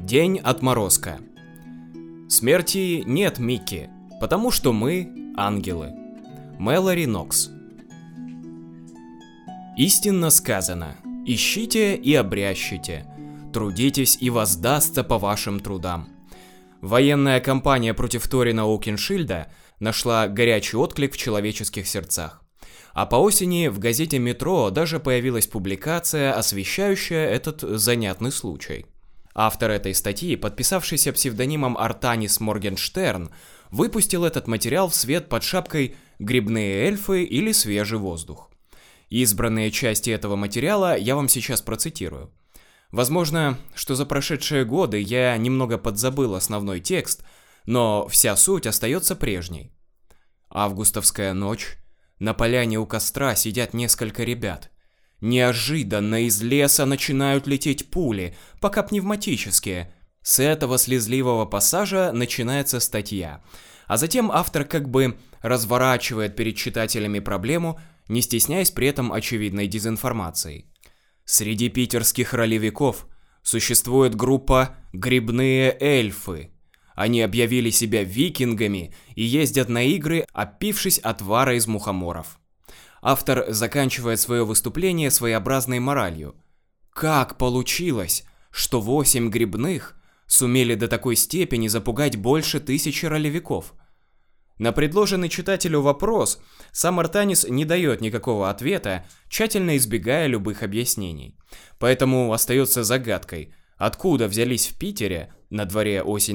День отморозка. Смерти нет, Микки, потому что мы ангелы. Мэлори Нокс. Истинно сказано: ищите и обрящите, трудитесь и воздастся по вашим трудам. Военная кампания против Торина Оукеншильда нашла горячий отклик в человеческих сердцах. А по осени в газете «Метро» даже появилась публикация, освещающая этот занятный случай. Автор этой статьи, подписавшийся псевдонимом Артанис Моргенштерн, выпустил этот материал в свет под шапкой «Грибные эльфы» или «Свежий воздух». Избранные части этого материала я вам сейчас процитирую. Возможно, что за прошедшие годы я немного подзабыл основной текст, но вся суть остается прежней. Августовская ночь. На поляне у костра сидят несколько ребят. Неожиданно из леса начинают лететь пули, пока пневматические. С этого слезливого пассажа начинается статья. А затем автор как бы разворачивает перед читателями проблему, не стесняясь при этом очевидной дезинформацией. Среди питерских ролевиков существует группа «Грибные эльфы». Они объявили себя викингами и ездят на игры, опившись отвара из мухоморов. Автор заканчивает свое выступление своеобразной моралью. Как получилось, что 8 грибных сумели до такой степени запугать больше 1000 ролевиков? На предложенный читателю вопрос сам Артанис не дает никакого ответа, тщательно избегая любых объяснений. Поэтому остается загадкой, откуда взялись в Питере, на дворе осень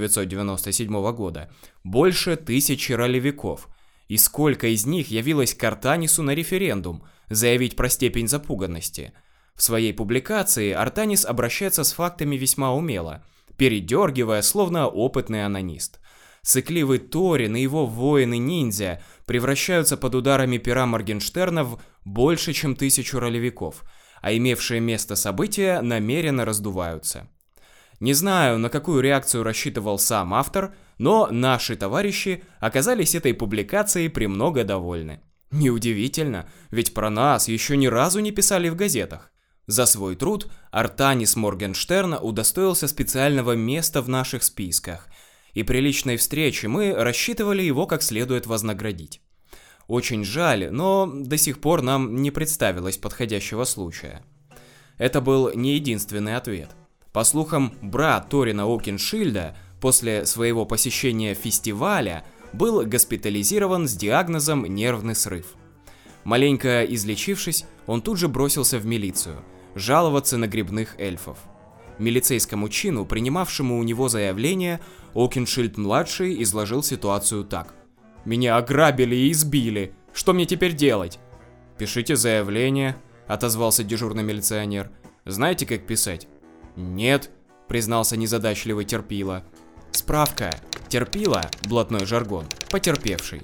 1997 года, больше 1000 ролевиков, и сколько из них явилось к Артанису на референдум заявить про степень запуганности. В своей публикации Артанис обращается с фактами весьма умело, передергивая, словно опытный анонист. Сыкливый Торин и его воины-ниндзя превращаются под ударами пера Моргенштерна в больше, чем 1000 ролевиков, а имевшие место события намеренно раздуваются. Не знаю, на какую реакцию рассчитывал сам автор, но наши товарищи оказались этой публикацией премного довольны. Неудивительно, ведь про нас еще ни разу не писали в газетах. За свой труд Артанис Моргенштерн удостоился специального места в наших списках, и при личной встрече мы рассчитывали его как следует вознаградить. Очень жаль, но до сих пор нам не представилось подходящего случая. Это был не единственный ответ. По слухам, брат Торина Оукеншильда после своего посещения фестиваля был госпитализирован с диагнозом нервный срыв. Маленько излечившись, он тут же бросился в милицию, жаловаться на грибных эльфов. Милицейскому чину, принимавшему у него заявление, Оукеншильд-младший изложил ситуацию так. «Меня ограбили и избили. Что мне теперь делать?» «Пишите заявление», — отозвался дежурный милиционер. «Знаете, как писать?» «Нет», — признался незадачливый терпила. «Справка. Терпила, блатной жаргон, потерпевший».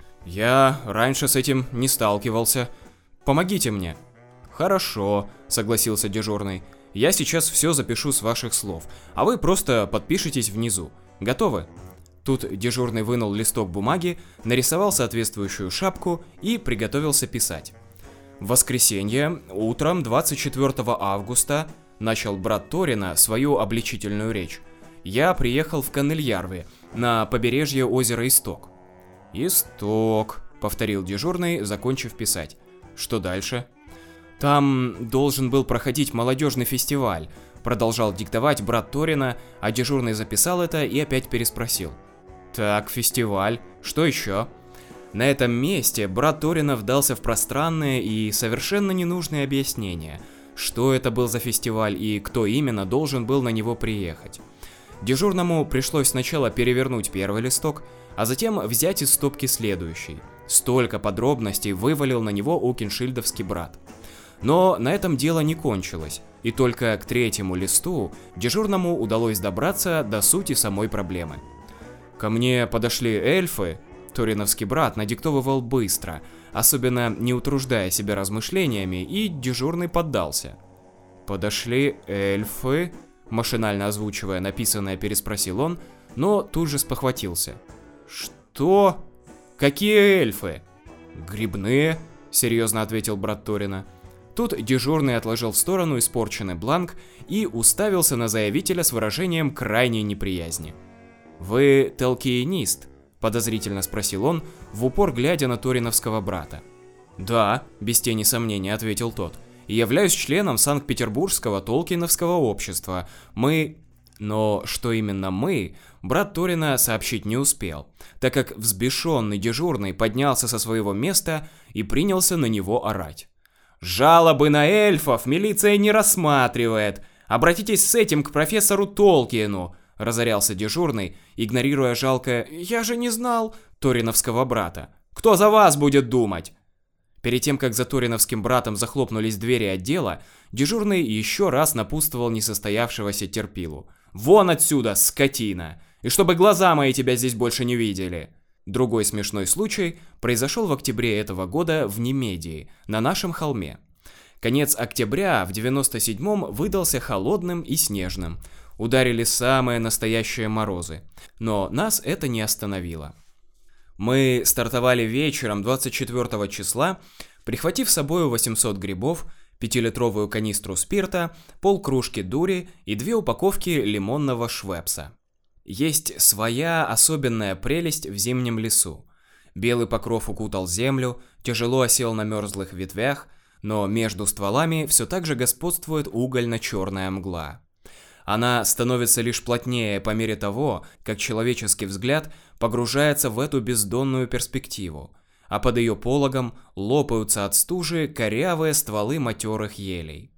«Я раньше с этим не сталкивался. Помогите мне». «Хорошо», — согласился дежурный. «Я сейчас все запишу с ваших слов, а вы просто подпишитесь внизу. Готовы?» Тут дежурный вынул листок бумаги, нарисовал соответствующую шапку и приготовился писать. В воскресенье, утром 24 августа, начал брат Торина свою обличительную речь. Я приехал в Канельярве, на побережье озера Исток. «Исток», — повторил дежурный, закончив писать. «Что дальше?» «Там должен был проходить молодежный фестиваль», — продолжал диктовать брат Торина, а дежурный записал это и опять переспросил. «Так, фестиваль. Что еще?» На этом месте брат Торина вдался в пространные и совершенно ненужные объяснения, что это был за фестиваль и кто именно должен был на него приехать. Дежурному пришлось сначала перевернуть первый листок, а затем взять из стопки следующий. Столько подробностей вывалил на него Оукеншильдовский брат. Но на этом дело не кончилось, и только к 3-му листу дежурному удалось добраться до сути самой проблемы. «Ко мне подошли эльфы», — ториновский брат надиктовывал быстро, особенно не утруждая себя размышлениями, и дежурный поддался. «Подошли эльфы», — машинально озвучивая написанное, переспросил он, но тут же спохватился. «Что? Какие эльфы?» «Грибные», — серьезно ответил брат Торина. Тут дежурный отложил в сторону испорченный бланк и уставился на заявителя с выражением крайней неприязни. «Вы толкиенист?» – подозрительно спросил он, в упор глядя на ториновского брата. «Да», – без тени сомнения ответил тот, – «являюсь членом Санкт-Петербургского Толкиновского общества. Мы...» Но что именно мы, брат Торина сообщить не успел, так как взбешенный дежурный поднялся со своего места и принялся на него орать. «Жалобы на эльфов милиция не рассматривает! Обратитесь с этим к профессору Толкину!» – разорялся дежурный, игнорируя жалкое «я же не знал» ториновского брата. «Кто за вас будет думать?» Перед тем, как за ториновским братом захлопнулись двери отдела, дежурный еще раз напутствовал несостоявшегося терпилу. «Вон отсюда, скотина! И чтобы глаза мои тебя здесь больше не видели!» Другой смешной случай произошел в октябре этого года в Немедии, на нашем холме. Конец октября в 97-м выдался холодным и снежным. Ударили самые настоящие морозы. Но нас это не остановило. Мы стартовали вечером 24 числа, прихватив с собой 800 грибов, 5-литровую канистру спирта, полкружки дури и 2 упаковки лимонного швепса. Есть своя особенная прелесть в зимнем лесу. Белый покров укутал землю, тяжело осел на мерзлых ветвях, но между стволами все так же господствует угольно-черная мгла. Она становится лишь плотнее по мере того, как человеческий взгляд погружается в эту бездонную перспективу, а под ее пологом лопаются от стужи корявые стволы матерых елей.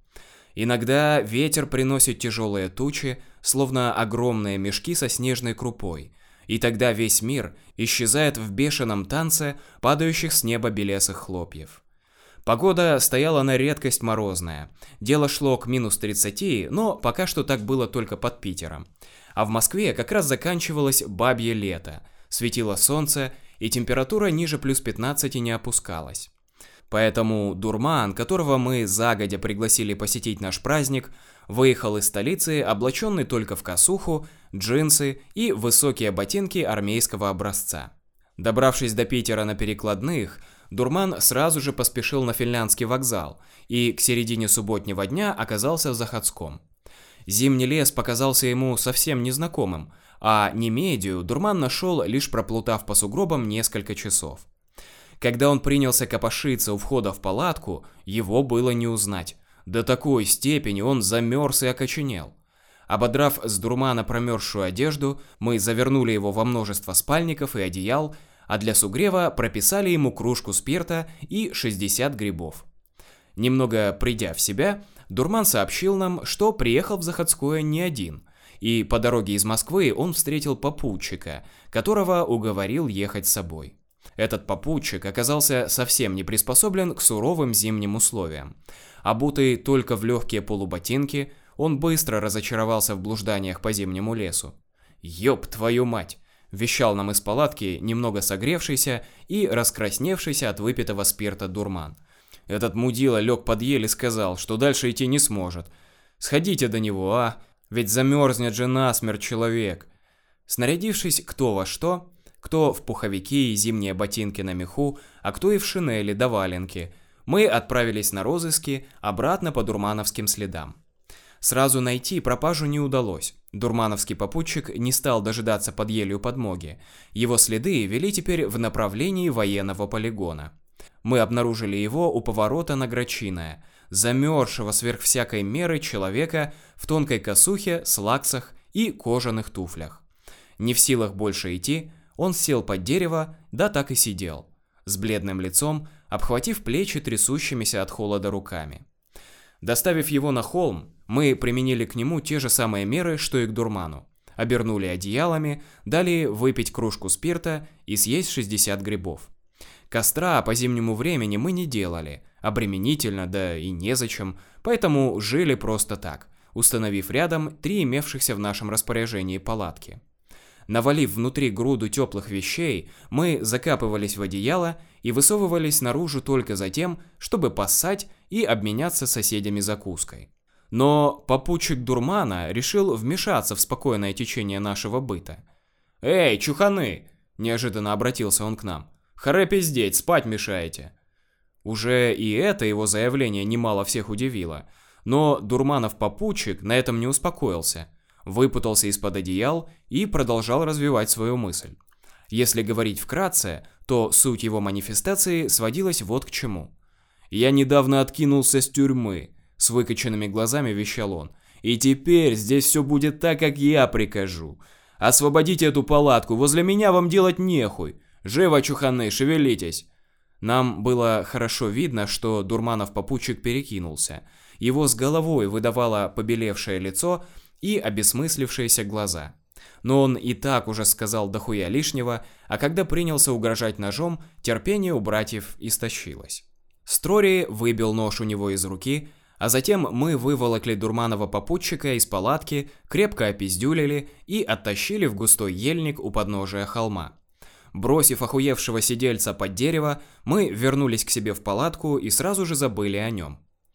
Иногда ветер приносит тяжелые тучи, словно огромные мешки со снежной крупой, и тогда весь мир исчезает в бешеном танце падающих с неба белесых хлопьев. Погода стояла на редкость морозная. Дело шло к -30, но пока что так было только под Питером. А в Москве как раз заканчивалось бабье лето. Светило солнце, и температура ниже +15 не опускалась. Поэтому дурман, которого мы загодя пригласили посетить наш праздник, выехал из столицы, облаченный только в косуху, джинсы и высокие ботинки армейского образца. Добравшись до Питера на перекладных, дурман сразу же поспешил на Финляндский вокзал и к середине субботнего дня оказался в Захадском. Зимний лес показался ему совсем незнакомым, а Немедию дурман нашел, лишь проплутав по сугробам несколько часов. Когда он принялся копошиться у входа в палатку, его было не узнать. До такой степени он замерз и окоченел. Ободрав с дурмана промерзшую одежду, мы завернули его во множество спальников и одеял, а для сугрева прописали ему кружку спирта и 60 грибов. Немного придя в себя, дурман сообщил нам, что приехал в Захадское не один, и по дороге из Москвы он встретил попутчика, которого уговорил ехать с собой. Этот попутчик оказался совсем не приспособлен к суровым зимним условиям. Обутый только в легкие полуботинки, он быстро разочаровался в блужданиях по зимнему лесу. «Ёб твою мать!» – вещал нам из палатки немного согревшийся и раскрасневшийся от выпитого спирта дурман. «Этот мудила лег под ель и сказал, что дальше идти не сможет. Сходите до него, а? Ведь замерзнет же насмерть человек!» Снарядившись кто во что, кто в пуховики и зимние ботинки на меху, а кто и в шинели да валенки, мы отправились на розыски обратно по дурмановским следам. Сразу найти пропажу не удалось. Дурмановский попутчик не стал дожидаться под елью подмоги. Его следы вели теперь в направлении военного полигона. Мы обнаружили его у поворота на Грачиное, замерзшего сверх всякой меры человека в тонкой косухе, слаксах и кожаных туфлях. Не в силах больше идти, он сел под дерево, да так и сидел, с бледным лицом, обхватив плечи трясущимися от холода руками. Доставив его на холм, мы применили к нему те же самые меры, что и к дурману. Обернули одеялами, дали выпить кружку спирта и съесть 60 грибов. Костра по зимнему времени мы не делали, обременительно, да и незачем, поэтому жили просто так, установив рядом 3 имевшихся в нашем распоряжении палатки. Навалив внутри груду теплых вещей, мы закапывались в одеяло и высовывались наружу только за тем, чтобы поссать и обменяться с соседями закуской. Но попутчик дурмана решил вмешаться в спокойное течение нашего быта. «Эй, чуханы!» – неожиданно обратился он к нам. «Харе пиздеть, спать мешаете!» Уже и это его заявление немало всех удивило. Но Дурманов-попутчик на этом не успокоился, выпутался из-под одеял и продолжал развивать свою мысль. Если говорить вкратце, то суть его манифестации сводилась вот к чему. «Я недавно откинулся с тюрьмы», — с выкоченными глазами вещал он. «И теперь здесь все будет так, как я прикажу. Освободите эту палатку, возле меня вам делать нехуй. Живо, чуханы, шевелитесь». Нам было хорошо видно, что Дурманов-попутчик перекинулся. Его с головой выдавало побелевшее лицо и обесмыслившиеся глаза. Но он и так уже сказал дохуя лишнего, а когда принялся угрожать ножом, терпение у братьев истощилось. Строри выбил нож у него из руки, а затем мы выволокли Дурманова-попутчика из палатки, крепко опиздюлили и оттащили в густой ельник у подножия холма. Бросив охуевшего сидельца под дерево, мы вернулись к себе в палатку и сразу же забыли о нем.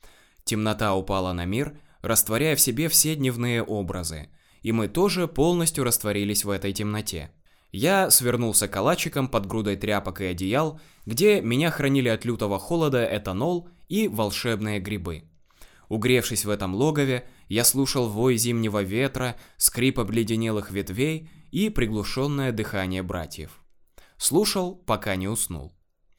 Темнота упала на мир, растворяя в себе все дневные образы, и мы тоже полностью растворились в этой темноте. Я свернулся калачиком под грудой тряпок и одеял, где меня хранили от лютого холода этанол и волшебные грибы. Угревшись в этом логове, я слушал вой зимнего ветра, скрип обледенелых ветвей и приглушенное дыхание братьев. Слушал, пока не уснул.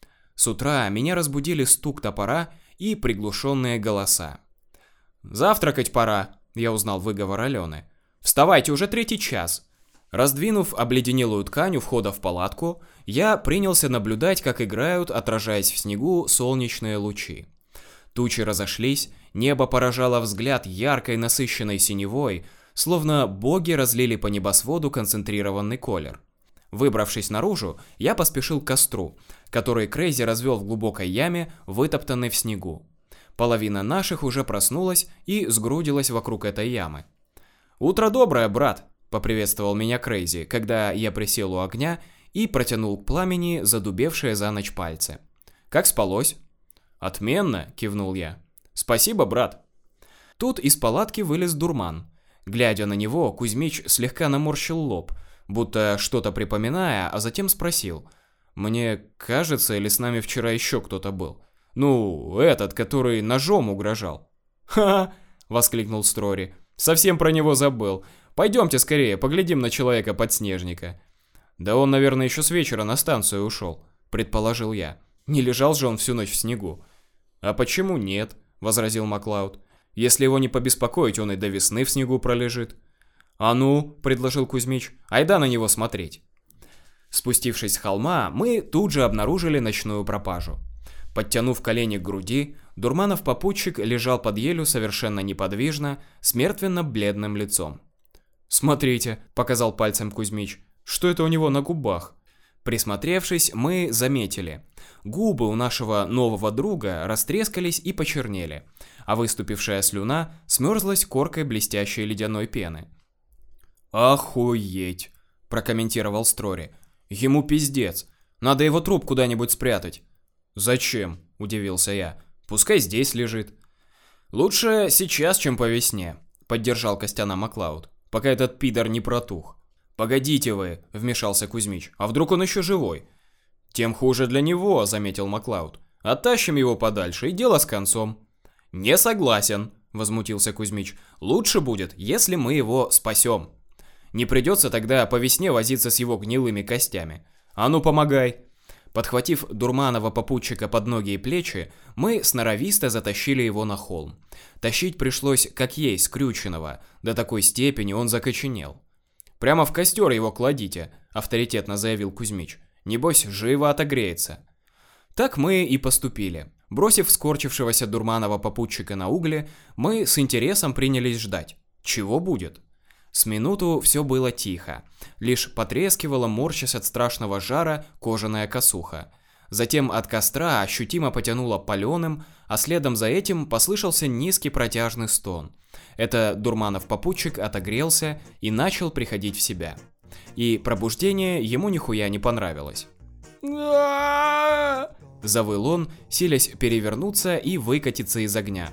С утра меня разбудили стук топора и приглушенные голоса. «Завтракать пора», — я узнал выговор Алены. «Вставайте, уже 3-й час». Раздвинув обледенелую ткань у входа в палатку, я принялся наблюдать, как играют, отражаясь в снегу, солнечные лучи. Тучи разошлись, небо поражало взгляд яркой насыщенной синевой, словно боги разлили по небосводу концентрированный колер. Выбравшись наружу, я поспешил к костру, который Крейзи развел в глубокой яме, вытоптанной в снегу. Половина наших уже проснулась и сгрудилась вокруг этой ямы. «Утро доброе, брат!» — поприветствовал меня Крейзи, когда я присел у огня и протянул к пламени задубевшие за ночь пальцы. «Как спалось?» «Отменно!» — кивнул я. «Спасибо, брат!» Тут из палатки вылез Дурман. Глядя на него, Кузьмич слегка наморщил лоб, будто что-то припоминая, а затем спросил. «Мне кажется, или с нами вчера еще кто-то был? Ну, этот, который ножом угрожал». «Ха-ха!» — воскликнул Строри. «Совсем про него забыл. Пойдемте скорее, поглядим на человека-подснежника». «Да он, наверное, еще с вечера на станцию ушел», — предположил я. «Не лежал же он всю ночь в снегу». «А почему нет?» — возразил Маклауд. «Если его не побеспокоить, он и до весны в снегу пролежит». «А ну», — предложил Кузьмич, — «айда на него смотреть». Спустившись с холма, мы тут же обнаружили ночную пропажу. Подтянув колени к груди, Дурманов-попутчик лежал под елью совершенно неподвижно, с мертвенно-бледным лицом. «Смотрите», — показал пальцем Кузьмич, — «что это у него на губах?» Присмотревшись, мы заметили. Губы у нашего нового друга растрескались и почернели, а выступившая слюна смерзлась коркой блестящей ледяной пены. «Охуеть!» – прокомментировал Строри. «Ему пиздец. Надо его труп куда-нибудь спрятать». «Зачем?» – удивился я. «Пускай здесь лежит». «Лучше сейчас, чем по весне», – поддержал Костяна Маклауд, «пока этот пидор не протух». «Погодите вы», – вмешался Кузьмич, – «а вдруг он еще живой?» «Тем хуже для него», – заметил Маклауд. «Оттащим его подальше, и дело с концом». «Не согласен», – возмутился Кузьмич. «Лучше будет, если мы его спасем. Не придется тогда по весне возиться с его гнилыми костями. А ну помогай». Подхватив Дурманова-попутчика под ноги и плечи, мы сноровисто затащили его на холм. Тащить пришлось как есть скрюченного, до такой степени он закоченел. «Прямо в костер его кладите», — авторитетно заявил Кузьмич. «Небось, живо отогреется». Так мы и поступили. Бросив скорчившегося Дурманова-попутчика на угле, мы с интересом принялись ждать. Чего будет? С минуту все было тихо. Лишь потрескивала, морщась от страшного жара, кожаная косуха. Затем от костра ощутимо потянуло паленым, а следом за этим послышался низкий протяжный стон. Это Дурманов-попутчик отогрелся и начал приходить в себя. И пробуждение ему нихуя не понравилось. Завыл он, силясь перевернуться и выкатиться из огня.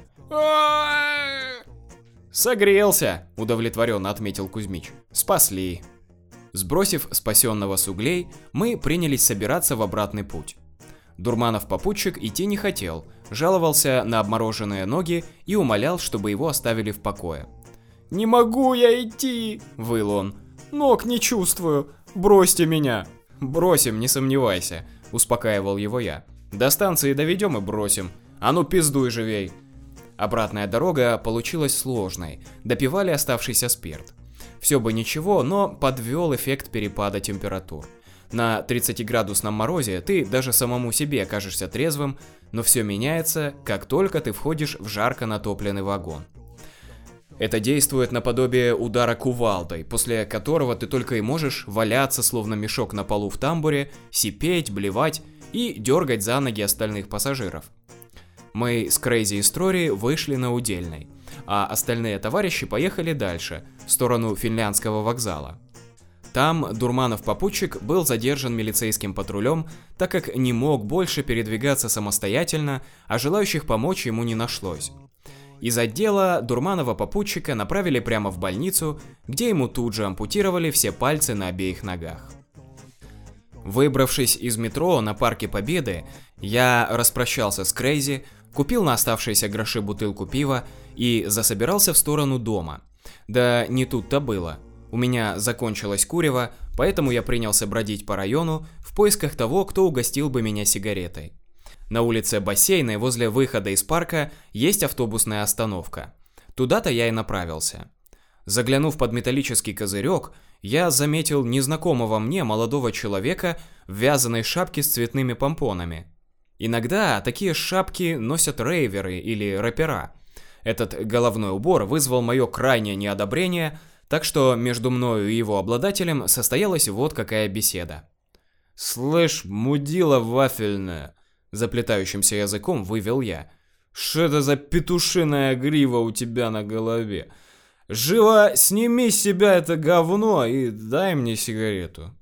«Согрелся», — удовлетворенно отметил Кузьмич. «Спасли». Сбросив спасенного с углей, мы принялись собираться в обратный путь. Дурманов-попутчик идти не хотел, жаловался на обмороженные ноги и умолял, чтобы его оставили в покое. «Не могу я идти!» – выл он. «Ног не чувствую! Бросьте меня!» «Бросим, не сомневайся», – успокаивал его я. «До станции доведем и бросим. А ну пиздуй живей!» Обратная дорога получилась сложной, допивали оставшийся спирт. Все бы ничего, но подвел эффект перепада температур. На 30-градусном морозе ты даже самому себе кажешься трезвым, но все меняется, как только ты входишь в жарко натопленный вагон. Это действует наподобие удара кувалдой, после которого ты только и можешь валяться, словно мешок на полу в тамбуре, сипеть, блевать и дергать за ноги остальных пассажиров. Мы с Crazy Story вышли на Удельной, а остальные товарищи поехали дальше, в сторону финляндского вокзала. Там Дурманов-попутчик был задержан милицейским патрулем, так как не мог больше передвигаться самостоятельно, а желающих помочь ему не нашлось. Из отдела Дурманова-попутчика направили прямо в больницу, где ему тут же ампутировали все пальцы на обеих ногах. Выбравшись из метро на Парке Победы, я распрощался с Crazy, купил на оставшиеся гроши бутылку пива и засобирался в сторону дома. Да не тут-то было. У меня закончилось курево, поэтому я принялся бродить по району в поисках того, кто угостил бы меня сигаретой. На улице Бассейной возле выхода из парка есть автобусная остановка. Туда-то я и направился. Заглянув под металлический козырек, я заметил незнакомого мне молодого человека в вязаной шапке с цветными помпонами. Иногда такие шапки носят рейверы или рэпера. Этот головной убор вызвал мое крайнее неодобрение, так что между мною и его обладателем состоялась вот какая беседа. «Слышь, мудила вафельная!» – заплетающимся языком вывел я. «Что это за петушиная грива у тебя на голове? Живо сними с себя это говно и дай мне сигарету».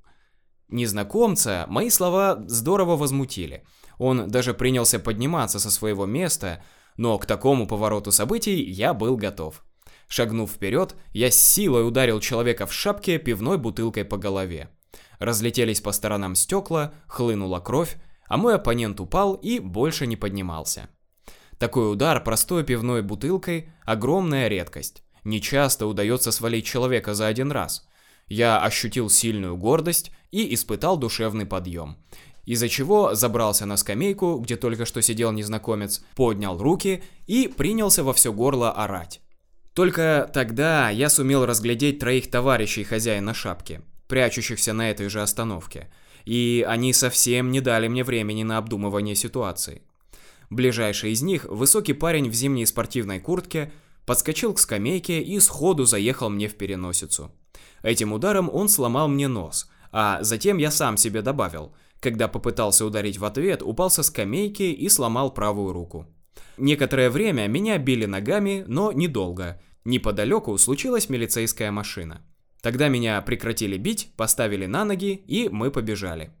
Незнакомца мои слова здорово возмутили. Он даже принялся подниматься со своего места, но к такому повороту событий я был готов. Шагнув вперед, я с силой ударил человека в шапке пивной бутылкой по голове. Разлетелись по сторонам стекла, хлынула кровь, а мой оппонент упал и больше не поднимался. Такой удар простой пивной бутылкой – огромная редкость. Нечасто удается свалить человека за один раз. Я ощутил сильную гордость и испытал душевный подъем, из-за чего забрался на скамейку, где только что сидел незнакомец, поднял руки и принялся во все горло орать. Только тогда я сумел разглядеть троих товарищей хозяина шапки, прячущихся на этой же остановке, и они совсем не дали мне времени на обдумывание ситуации. Ближайший из них, высокий парень в зимней спортивной куртке, подскочил к скамейке и сходу заехал мне в переносицу. Этим ударом он сломал мне нос, а затем я сам себе добавил. Когда попытался ударить в ответ, упал со скамейки и сломал правую руку. Некоторое время меня били ногами, но недолго. Неподалеку случилась милицейская машина. Тогда меня прекратили бить, поставили на ноги, и мы побежали.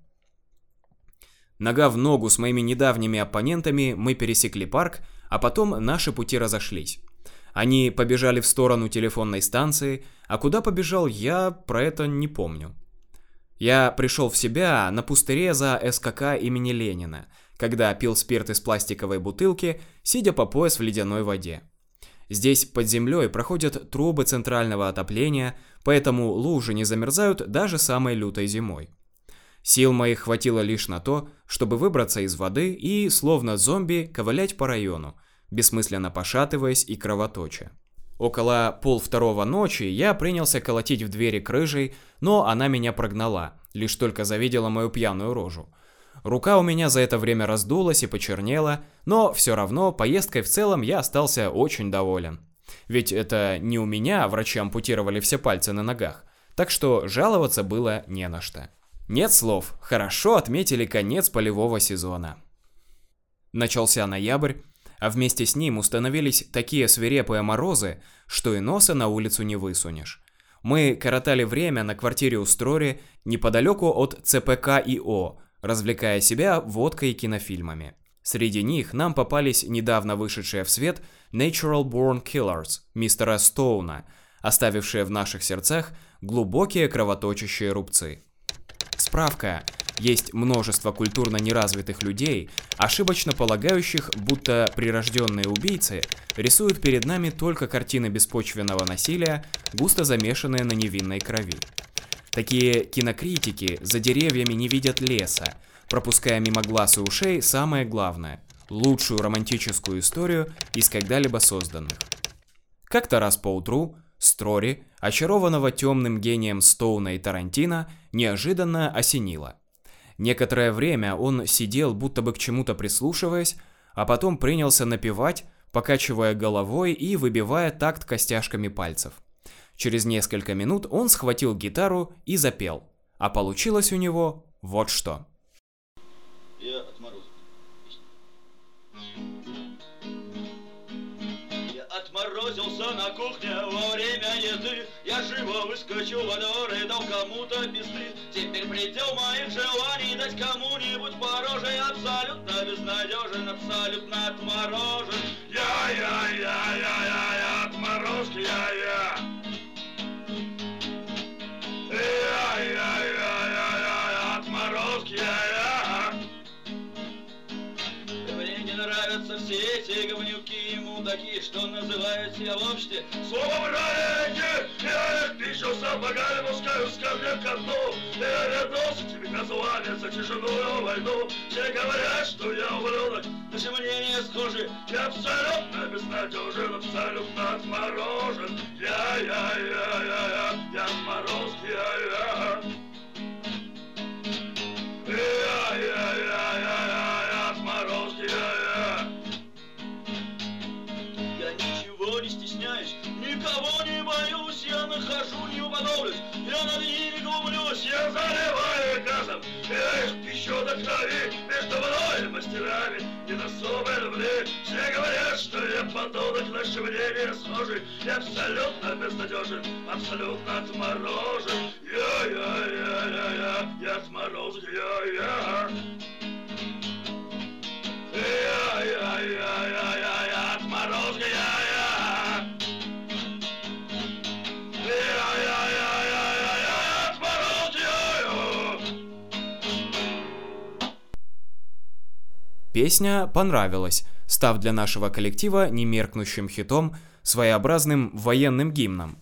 Нога в ногу с моими недавними оппонентами мы пересекли парк, а потом наши пути разошлись. Они побежали в сторону телефонной станции, а куда побежал я, про это не помню. Я пришел в себя на пустыре за СКК имени Ленина, когда пил спирт из пластиковой бутылки, сидя по пояс в ледяной воде. Здесь под землей проходят трубы центрального отопления, поэтому лужи не замерзают даже самой лютой зимой. Сил моих хватило лишь на то, чтобы выбраться из воды и, словно зомби, ковылять по району, бессмысленно пошатываясь и кровоточа. Около 1:30 ночи я принялся колотить в двери крыжей, но она меня прогнала, лишь только завидела мою пьяную рожу. Рука у меня за это время раздулась и почернела, но все равно поездкой в целом я остался очень доволен. Ведь это не у меня врачи ампутировали все пальцы на ногах, так что жаловаться было не на что. Нет слов, хорошо отметили конец полевого сезона. Начался ноябрь, а вместе с ним установились такие свирепые морозы, что и носа на улицу не высунешь. Мы коротали время на квартире у Строри неподалеку от ЦПК ИО, развлекая себя водкой и кинофильмами. Среди них нам попались недавно вышедшие в свет Natural Born Killers мистера Стоуна, оставившие в наших сердцах глубокие кровоточащие рубцы. Справка. есть множество культурно неразвитых людей, ошибочно полагающих, будто прирожденные убийцы рисуют перед нами только картины беспочвенного насилия, густо замешанные на невинной крови. Такие кинокритики за деревьями не видят леса, пропуская мимо глаз и ушей самое главное – лучшую романтическую историю из когда-либо созданных. Как-то раз поутру Строри, очарованного темным гением Стоуна и Тарантино, неожиданно осенило. Некоторое время он сидел, будто бы к чему-то прислушиваясь, а потом принялся напевать, покачивая головой и выбивая такт костяшками пальцев. Через несколько минут он схватил гитару и запел, а получилось у него вот что. Я отморозил. Я отморозился на кухне во время еды. Я живо выскочу во двор и дал кому-то пизды. Теперь предел моих желаний дать кому-нибудь по роже. Я абсолютно безнадежен, абсолютно отморожен. Я отморозки, я. Отморозки, я. Мне не нравятся все эти говнюки и мудаки, что называют себя в обществе словом «раки». Я их пищу сапогами, пускаю с камня ко дну. Я вернулся к тебе название за тяжелую войну. Все говорят, что я ублюдок, наши мнения схожи. Я абсолютно безнадежен, абсолютно отморожен. Я отморозки, я. Отморозки, я. Я ничего не стесняюсь, никого не боюсь. Я нахожу, не уподоблюсь, я над ними глумлюсь. Я заливаю газом, я их пищу до крови. Между мной и мастерами не особой любви. Все говорят, что я подонок, наши мнения схожи. Я абсолютно безнадежен, абсолютно отморожен. Я отморозок, я. Я отморозок, я. Песня понравилась, став для нашего коллектива немеркнущим хитом, своеобразным военным гимном.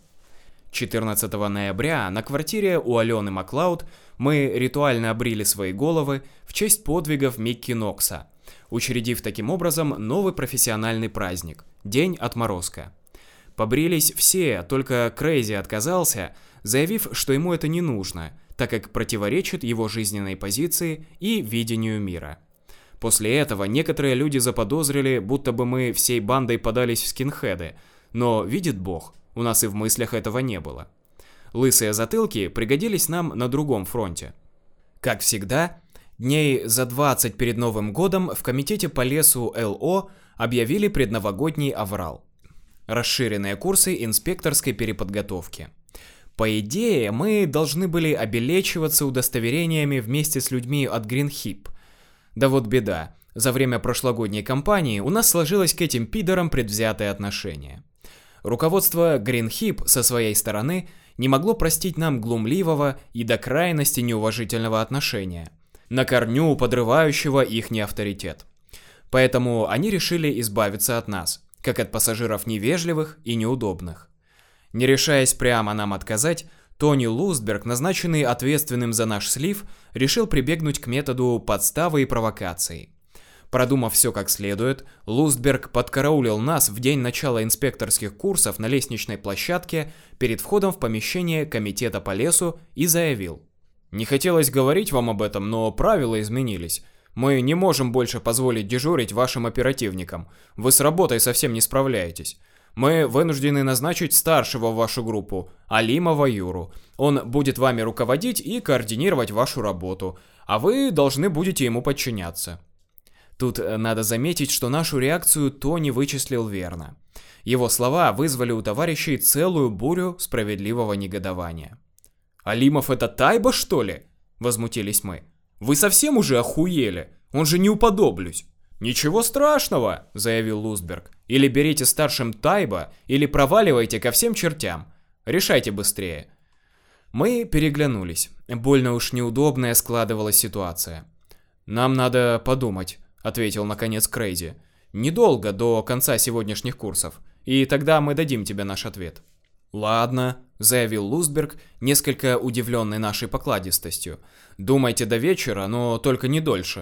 14 ноября на квартире у Алены Маклауд мы ритуально обрили свои головы в честь подвигов Микки Нокса, учредив таким образом новый профессиональный праздник – День отморозка. Побрились все, только Крейзи отказался, заявив, что ему это не нужно, так как противоречит его жизненной позиции и видению мира. После этого некоторые люди заподозрили, будто бы мы всей бандой подались в скинхеды, но, видит Бог, у нас и в мыслях этого не было. Лысые затылки пригодились нам на другом фронте. Как всегда, дней за 20 перед Новым годом в комитете по лесу ЛО объявили предновогодний аврал. Расширенные курсы инспекторской переподготовки. По идее, мы должны были обелечиваться удостоверениями вместе с людьми от Гринхип. Да вот беда, за время прошлогодней кампании у нас сложилось к этим пидорам предвзятое отношение. Руководство Гринхип со своей стороны не могло простить нам глумливого и до крайности неуважительного отношения, на корню подрывающего ихний авторитет. Поэтому они решили избавиться от нас, как от пассажиров невежливых и неудобных. Не решаясь прямо нам отказать, Тони Лустберг, назначенный ответственным за наш слив, решил прибегнуть к методу подставы и провокации. Продумав все как следует, Лустберг подкараулил нас в день начала инспекторских курсов на лестничной площадке перед входом в помещение комитета по лесу и заявил: «Не хотелось говорить вам об этом, но правила изменились. Мы не можем больше позволить дежурить вашим оперативникам. Вы с работой совсем не справляетесь. Мы вынуждены назначить старшего в вашу группу, Алимова Юру. Он будет вами руководить и координировать вашу работу, а вы должны будете ему подчиняться». Тут надо заметить, что нашу реакцию Тони вычислил верно. Его слова вызвали у товарищей целую бурю справедливого негодования. «Алимов это Тайба, что ли?» – возмутились мы. «Вы совсем уже охуели? Он же не уподоблюсь». «Ничего страшного», – заявил Лустберг. «Или берите старшим Тайба, или проваливайте ко всем чертям. Решайте быстрее». Мы переглянулись. Больно уж неудобная складывалась ситуация. «Нам надо подумать», — ответил наконец Крейзи. «Недолго до конца сегодняшних курсов, и тогда мы дадим тебе наш ответ». «Ладно», — заявил Лустберг, несколько удивленный нашей покладистостью. «Думайте до вечера, но только не дольше».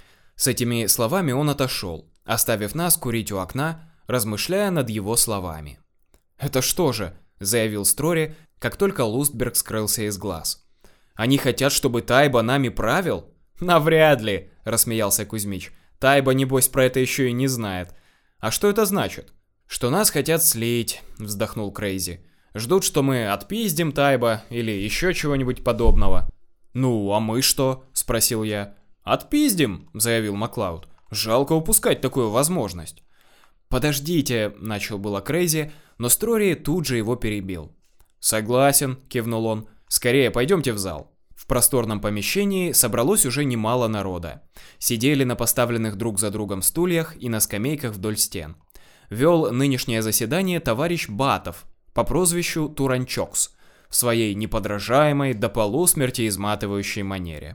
С этими словами он отошел, оставив нас курить у окна, размышляя над его словами. «Это что же?» — заявил Строри, как только Лустберг скрылся из глаз. «Они хотят, чтобы Тайба нами правил?» «Навряд ли», — рассмеялся Кузьмич. «Тайба, небось, про это еще и не знает». «А что это значит?» «Что нас хотят слить», — вздохнул Крейзи. «Ждут, что мы отпиздим Тайба или еще чего-нибудь подобного». «Ну, а мы что?» — спросил я. «Отпиздим», — заявил Маклауд. «Жалко упускать такую возможность». «Подождите», — начал было Крейзи, но Строри тут же его перебил. «Согласен», — кивнул он. «Скорее пойдемте в зал». В просторном помещении собралось уже немало народа. Сидели на поставленных друг за другом стульях и на скамейках вдоль стен. Вел нынешнее заседание товарищ Батов по прозвищу Туранчокс в своей неподражаемой до полусмерти изматывающей манере.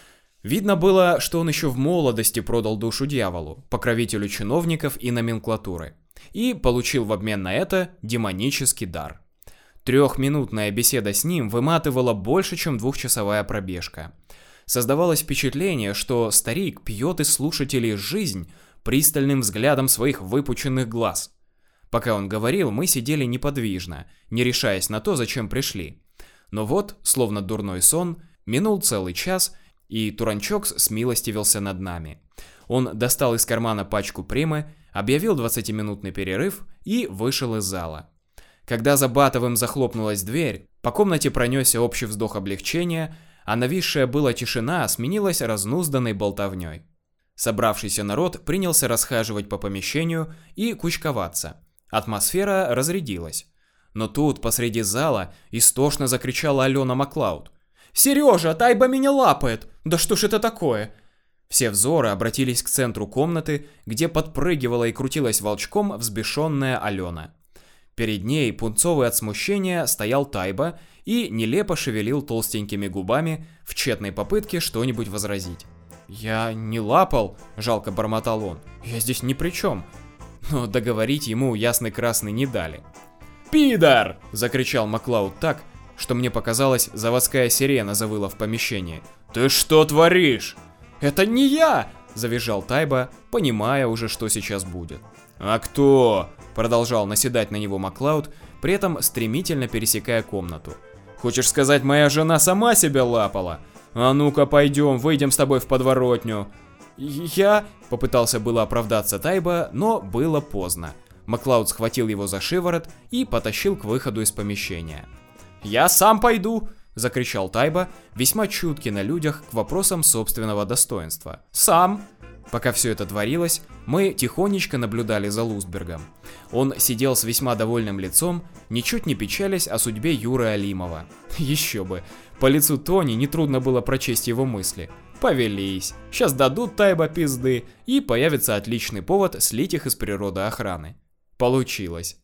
Видно было, что он еще в молодости продал душу дьяволу, покровителю чиновников и номенклатуры, и получил в обмен на это демонический дар. Трехминутная беседа с ним выматывала больше, чем двухчасовая пробежка. Создавалось впечатление, что старик пьет из слушателей жизнь пристальным взглядом своих выпученных глаз. Пока он говорил, мы сидели неподвижно, не решаясь на то, зачем пришли. Но вот, словно дурной сон, минул целый час, и Туранчокс смилостивился над нами. Он достал из кармана пачку примы, объявил 20-минутный перерыв и вышел из зала. Когда за Батовым захлопнулась дверь, по комнате пронесся общий вздох облегчения, а нависшая была тишина сменилась разнузданной болтовней. Собравшийся народ принялся расхаживать по помещению и кучковаться. Атмосфера разрядилась. Но тут посреди зала истошно закричала Алена Маклауд. «Сережа, Тайба меня лапает! Да что ж это такое?» Все взоры обратились к центру комнаты, где подпрыгивала и крутилась волчком взбешенная Алена. Перед ней, пунцовый от смущения, стоял Тайба и нелепо шевелил толстенькими губами в тщетной попытке что-нибудь возразить. «Я не лапал», — жалко бормотал он, — «я здесь ни при чем». Но договорить ему ясный-красный не дали. «Пидор!» — закричал Маклауд так, что мне показалось, заводская сирена завыла в помещении. «Ты что творишь?» «Это не я!» — завизжал Тайба, понимая уже, что сейчас будет. «А кто?» — продолжал наседать на него Маклауд, при этом стремительно пересекая комнату. «Хочешь сказать, моя жена сама себя лапала? А ну-ка пойдем, выйдем с тобой в подворотню». «Я...» — попытался было оправдаться Тайба, но было поздно. Маклауд схватил его за шиворот и потащил к выходу из помещения. «Я сам пойду!» — закричал Тайба, весьма чуткий на людях к вопросам собственного достоинства. «Сам!» Пока все это творилось, мы тихонечко наблюдали за Лустбергом. Он сидел с весьма довольным лицом, ничуть не печалясь о судьбе Юры Алимова. Еще бы, по лицу Тони нетрудно было прочесть его мысли. Повелись, сейчас дадут Тайба пизды, и появится отличный повод слить их из природоохраны. Получилось.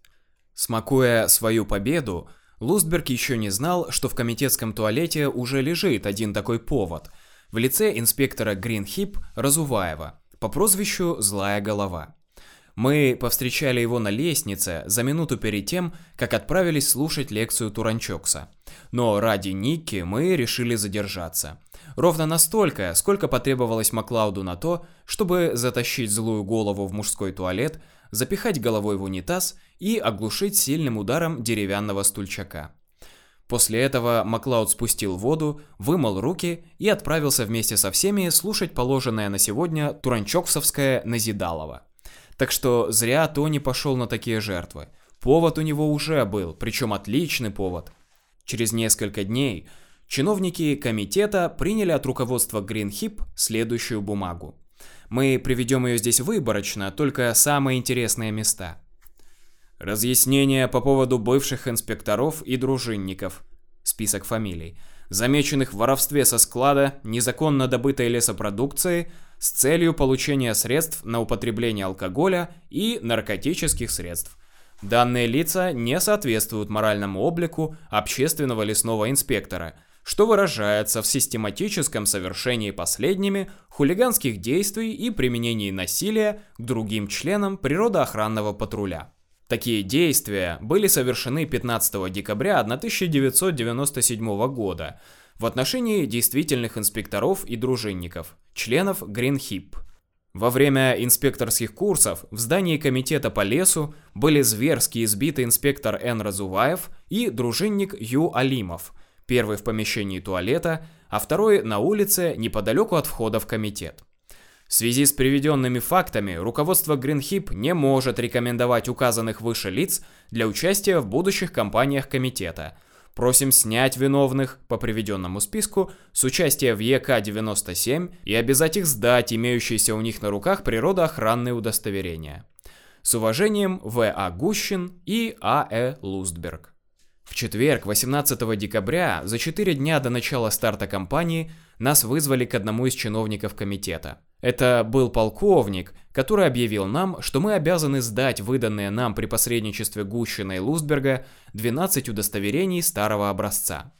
Смакуя свою победу, Лустберг еще не знал, что в комитетском туалете уже лежит один такой повод – в лице инспектора Гринхип Разуваева по прозвищу «Злая голова». Мы повстречали его на лестнице за минуту перед тем, как отправились слушать лекцию Туранчокса. Но ради Никки мы решили задержаться. Ровно настолько, сколько потребовалось Маклауду на то, чтобы затащить злую голову в мужской туалет, запихать головой в унитаз и оглушить сильным ударом деревянного стульчака. После этого Маклауд спустил воду, вымыл руки и отправился вместе со всеми слушать положенное на сегодня туранчоксовское назидалово. Так что зря Тони пошел на такие жертвы. Повод у него уже был, причем отличный повод. Через несколько дней чиновники комитета приняли от руководства Гринхип следующую бумагу. Мы приведем ее здесь выборочно, только самые интересные места. Разъяснения по поводу бывших инспекторов и дружинников. Список фамилий. Замеченных в воровстве со склада незаконно добытой лесопродукции с целью получения средств на употребление алкоголя и наркотических средств. Данные лица не соответствуют моральному облику общественного лесного инспектора, что выражается в систематическом совершении последними хулиганских действий и применении насилия к другим членам природоохранного патруля. Такие действия были совершены 15 декабря 1997 года в отношении действительных инспекторов и дружинников, членов Гринхип. Во время инспекторских курсов в здании комитета по лесу были зверски избиты инспектор Н. Разуваев и дружинник Ю. Алимов, первый в помещении туалета, а второй на улице неподалеку от входа в комитет. В связи с приведенными фактами руководство Гринхип не может рекомендовать указанных выше лиц для участия в будущих кампаниях комитета. Просим снять виновных по приведенному списку с участия в ЕК-97 и обязать их сдать имеющиеся у них на руках природоохранные удостоверения. С уважением, В.А. Гущин и А.Э. Лустберг. В четверг, 18 декабря, за 4 дня до начала старта кампании, нас вызвали к одному из чиновников комитета. Это был полковник, который объявил нам, что мы обязаны сдать выданные нам при посредничестве Гущина и Лустберга 12 удостоверений старого образца.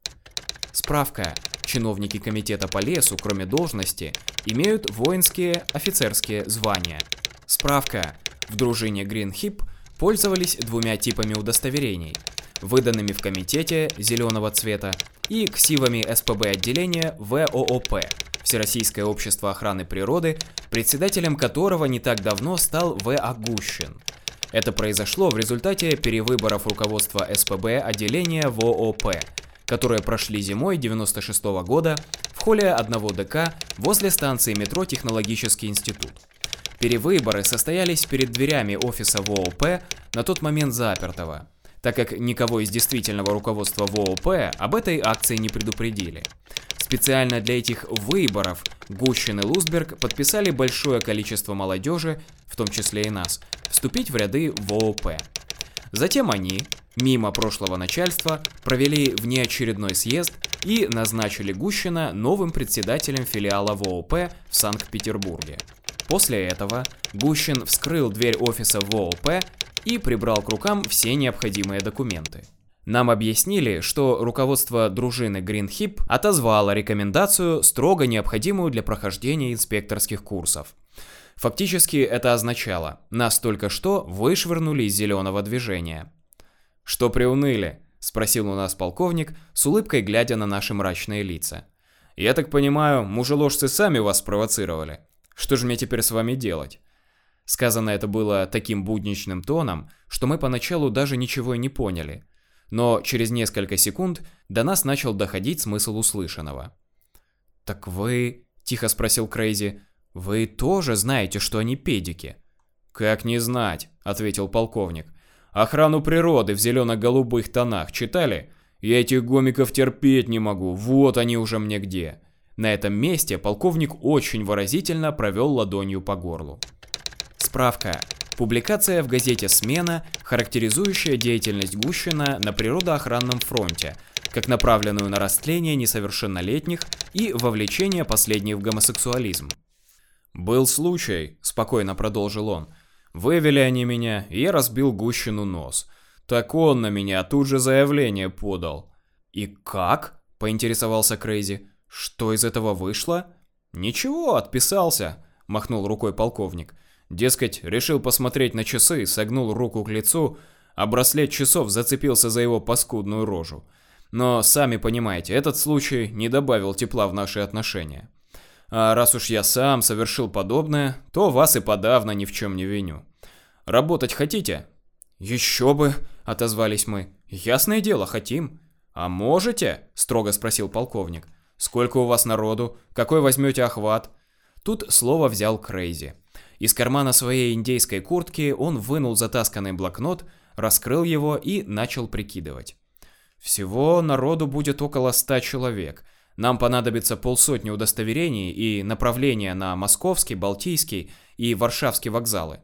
Справка. Чиновники комитета по лесу, кроме должности, имеют воинские офицерские звания. Справка. В дружине Гринхип пользовались 2 типами удостоверений, выданными в комитете зеленого цвета и ксивами СПБ отделения ВООП, Всероссийское общество охраны природы, председателем которого не так давно стал В.А. Гущин. Это произошло в результате перевыборов руководства СПБ отделения ВООП, которые прошли зимой 1996 года в холле одного ДК возле станции метро «Технологический институт». Перевыборы состоялись перед дверями офиса ВООП, на тот момент запертого, так как никого из действительного руководства ВООП об этой акции не предупредили. Специально для этих выборов Гущин и Лустберг подписали большое количество молодежи, в том числе и нас, вступить в ряды ВООП. Затем они, мимо прошлого начальства, провели внеочередной съезд и назначили Гущина новым председателем филиала ВООП в Санкт-Петербурге. После этого Гущин вскрыл дверь офиса ВООП и прибрал к рукам все необходимые документы. Нам объяснили, что руководство дружины Гринхип отозвало рекомендацию, строго необходимую для прохождения инспекторских курсов. Фактически это означало, нас только что вышвырнули из зеленого движения. «Что приуныли?» – спросил у нас полковник, с улыбкой глядя на наши мрачные лица. «Я так понимаю, мужеложцы сами вас спровоцировали. Что же мне теперь с вами делать?» Сказано это было таким будничным тоном, что мы поначалу даже ничего и не поняли. Но через несколько секунд до нас начал доходить смысл услышанного. «Так вы...» – тихо спросил Крейзи. «Вы тоже знаете, что они педики?» «Как не знать?» – ответил полковник. «Охрану природы в зелено-голубых тонах читали? Я этих гомиков терпеть не могу, вот они уже мне где». На этом месте полковник очень выразительно провел ладонью по горлу. Справка. Публикация в газете «Смена», характеризующая деятельность Гущина на природоохранном фронте, как направленную на растление несовершеннолетних и вовлечение последних в гомосексуализм. «Был случай», – спокойно продолжил он. «Вывели они меня, и я разбил Гущину нос. Так он на меня тут же заявление подал». «И как?» – поинтересовался Крейзи. «Что из этого вышло?» «Ничего, отписался», – махнул рукой полковник. Дескать, решил посмотреть на часы, согнул руку к лицу, а браслет часов зацепился за его паскудную рожу. Но, сами понимаете, этот случай не добавил тепла в наши отношения. А раз уж я сам совершил подобное, то вас и подавно ни в чем не виню. Работать хотите? Еще бы, отозвались мы. Ясное дело, хотим. А можете? Строго спросил полковник. Сколько у вас народу? Какой возьмете охват? Тут слово взял Крейзи. Из кармана своей индейской куртки он вынул затасканный блокнот, раскрыл его и начал прикидывать. Всего народу будет около 100 человек. Нам понадобится 50 удостоверений и направления на Московский, Балтийский и Варшавский вокзалы.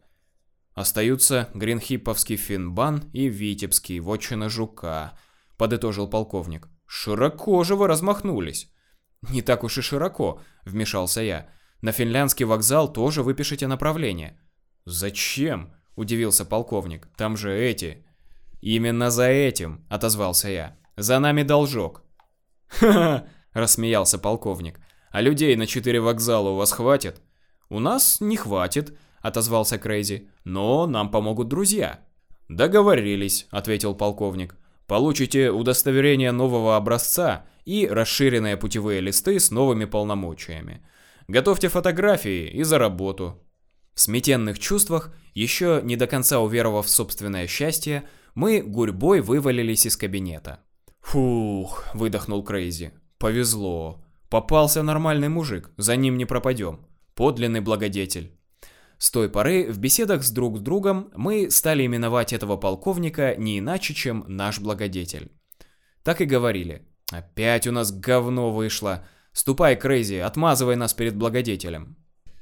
Остаются Гринхиповский Финбан и Витебский, вотчина Жука, подытожил полковник. Широко же вы размахнулись. Не так уж и широко, вмешался я. На финляндский вокзал тоже выпишите направление. Зачем? удивился полковник. Там же эти. Именно за этим, отозвался я. За нами должок. Ха-ха, рассмеялся полковник. А людей на 4 вокзала у вас хватит? У нас не хватит, отозвался Крейзи. Но нам помогут друзья. Договорились, ответил полковник. Получите удостоверение нового образца и расширенные путевые листы с новыми полномочиями. Готовьте фотографии и за работу. В смятенных чувствах, еще не до конца уверовав в собственное счастье, мы гурьбой вывалились из кабинета. Фух, выдохнул Крейзи. Повезло. Попался нормальный мужик, за ним не пропадем. Подлинный благодетель. С той поры в беседах с друг с другом мы стали именовать этого полковника не иначе, чем наш благодетель. Так и говорили. Опять у нас говно вышло. Ступай, Крейзи, отмазывай нас перед благодетелем.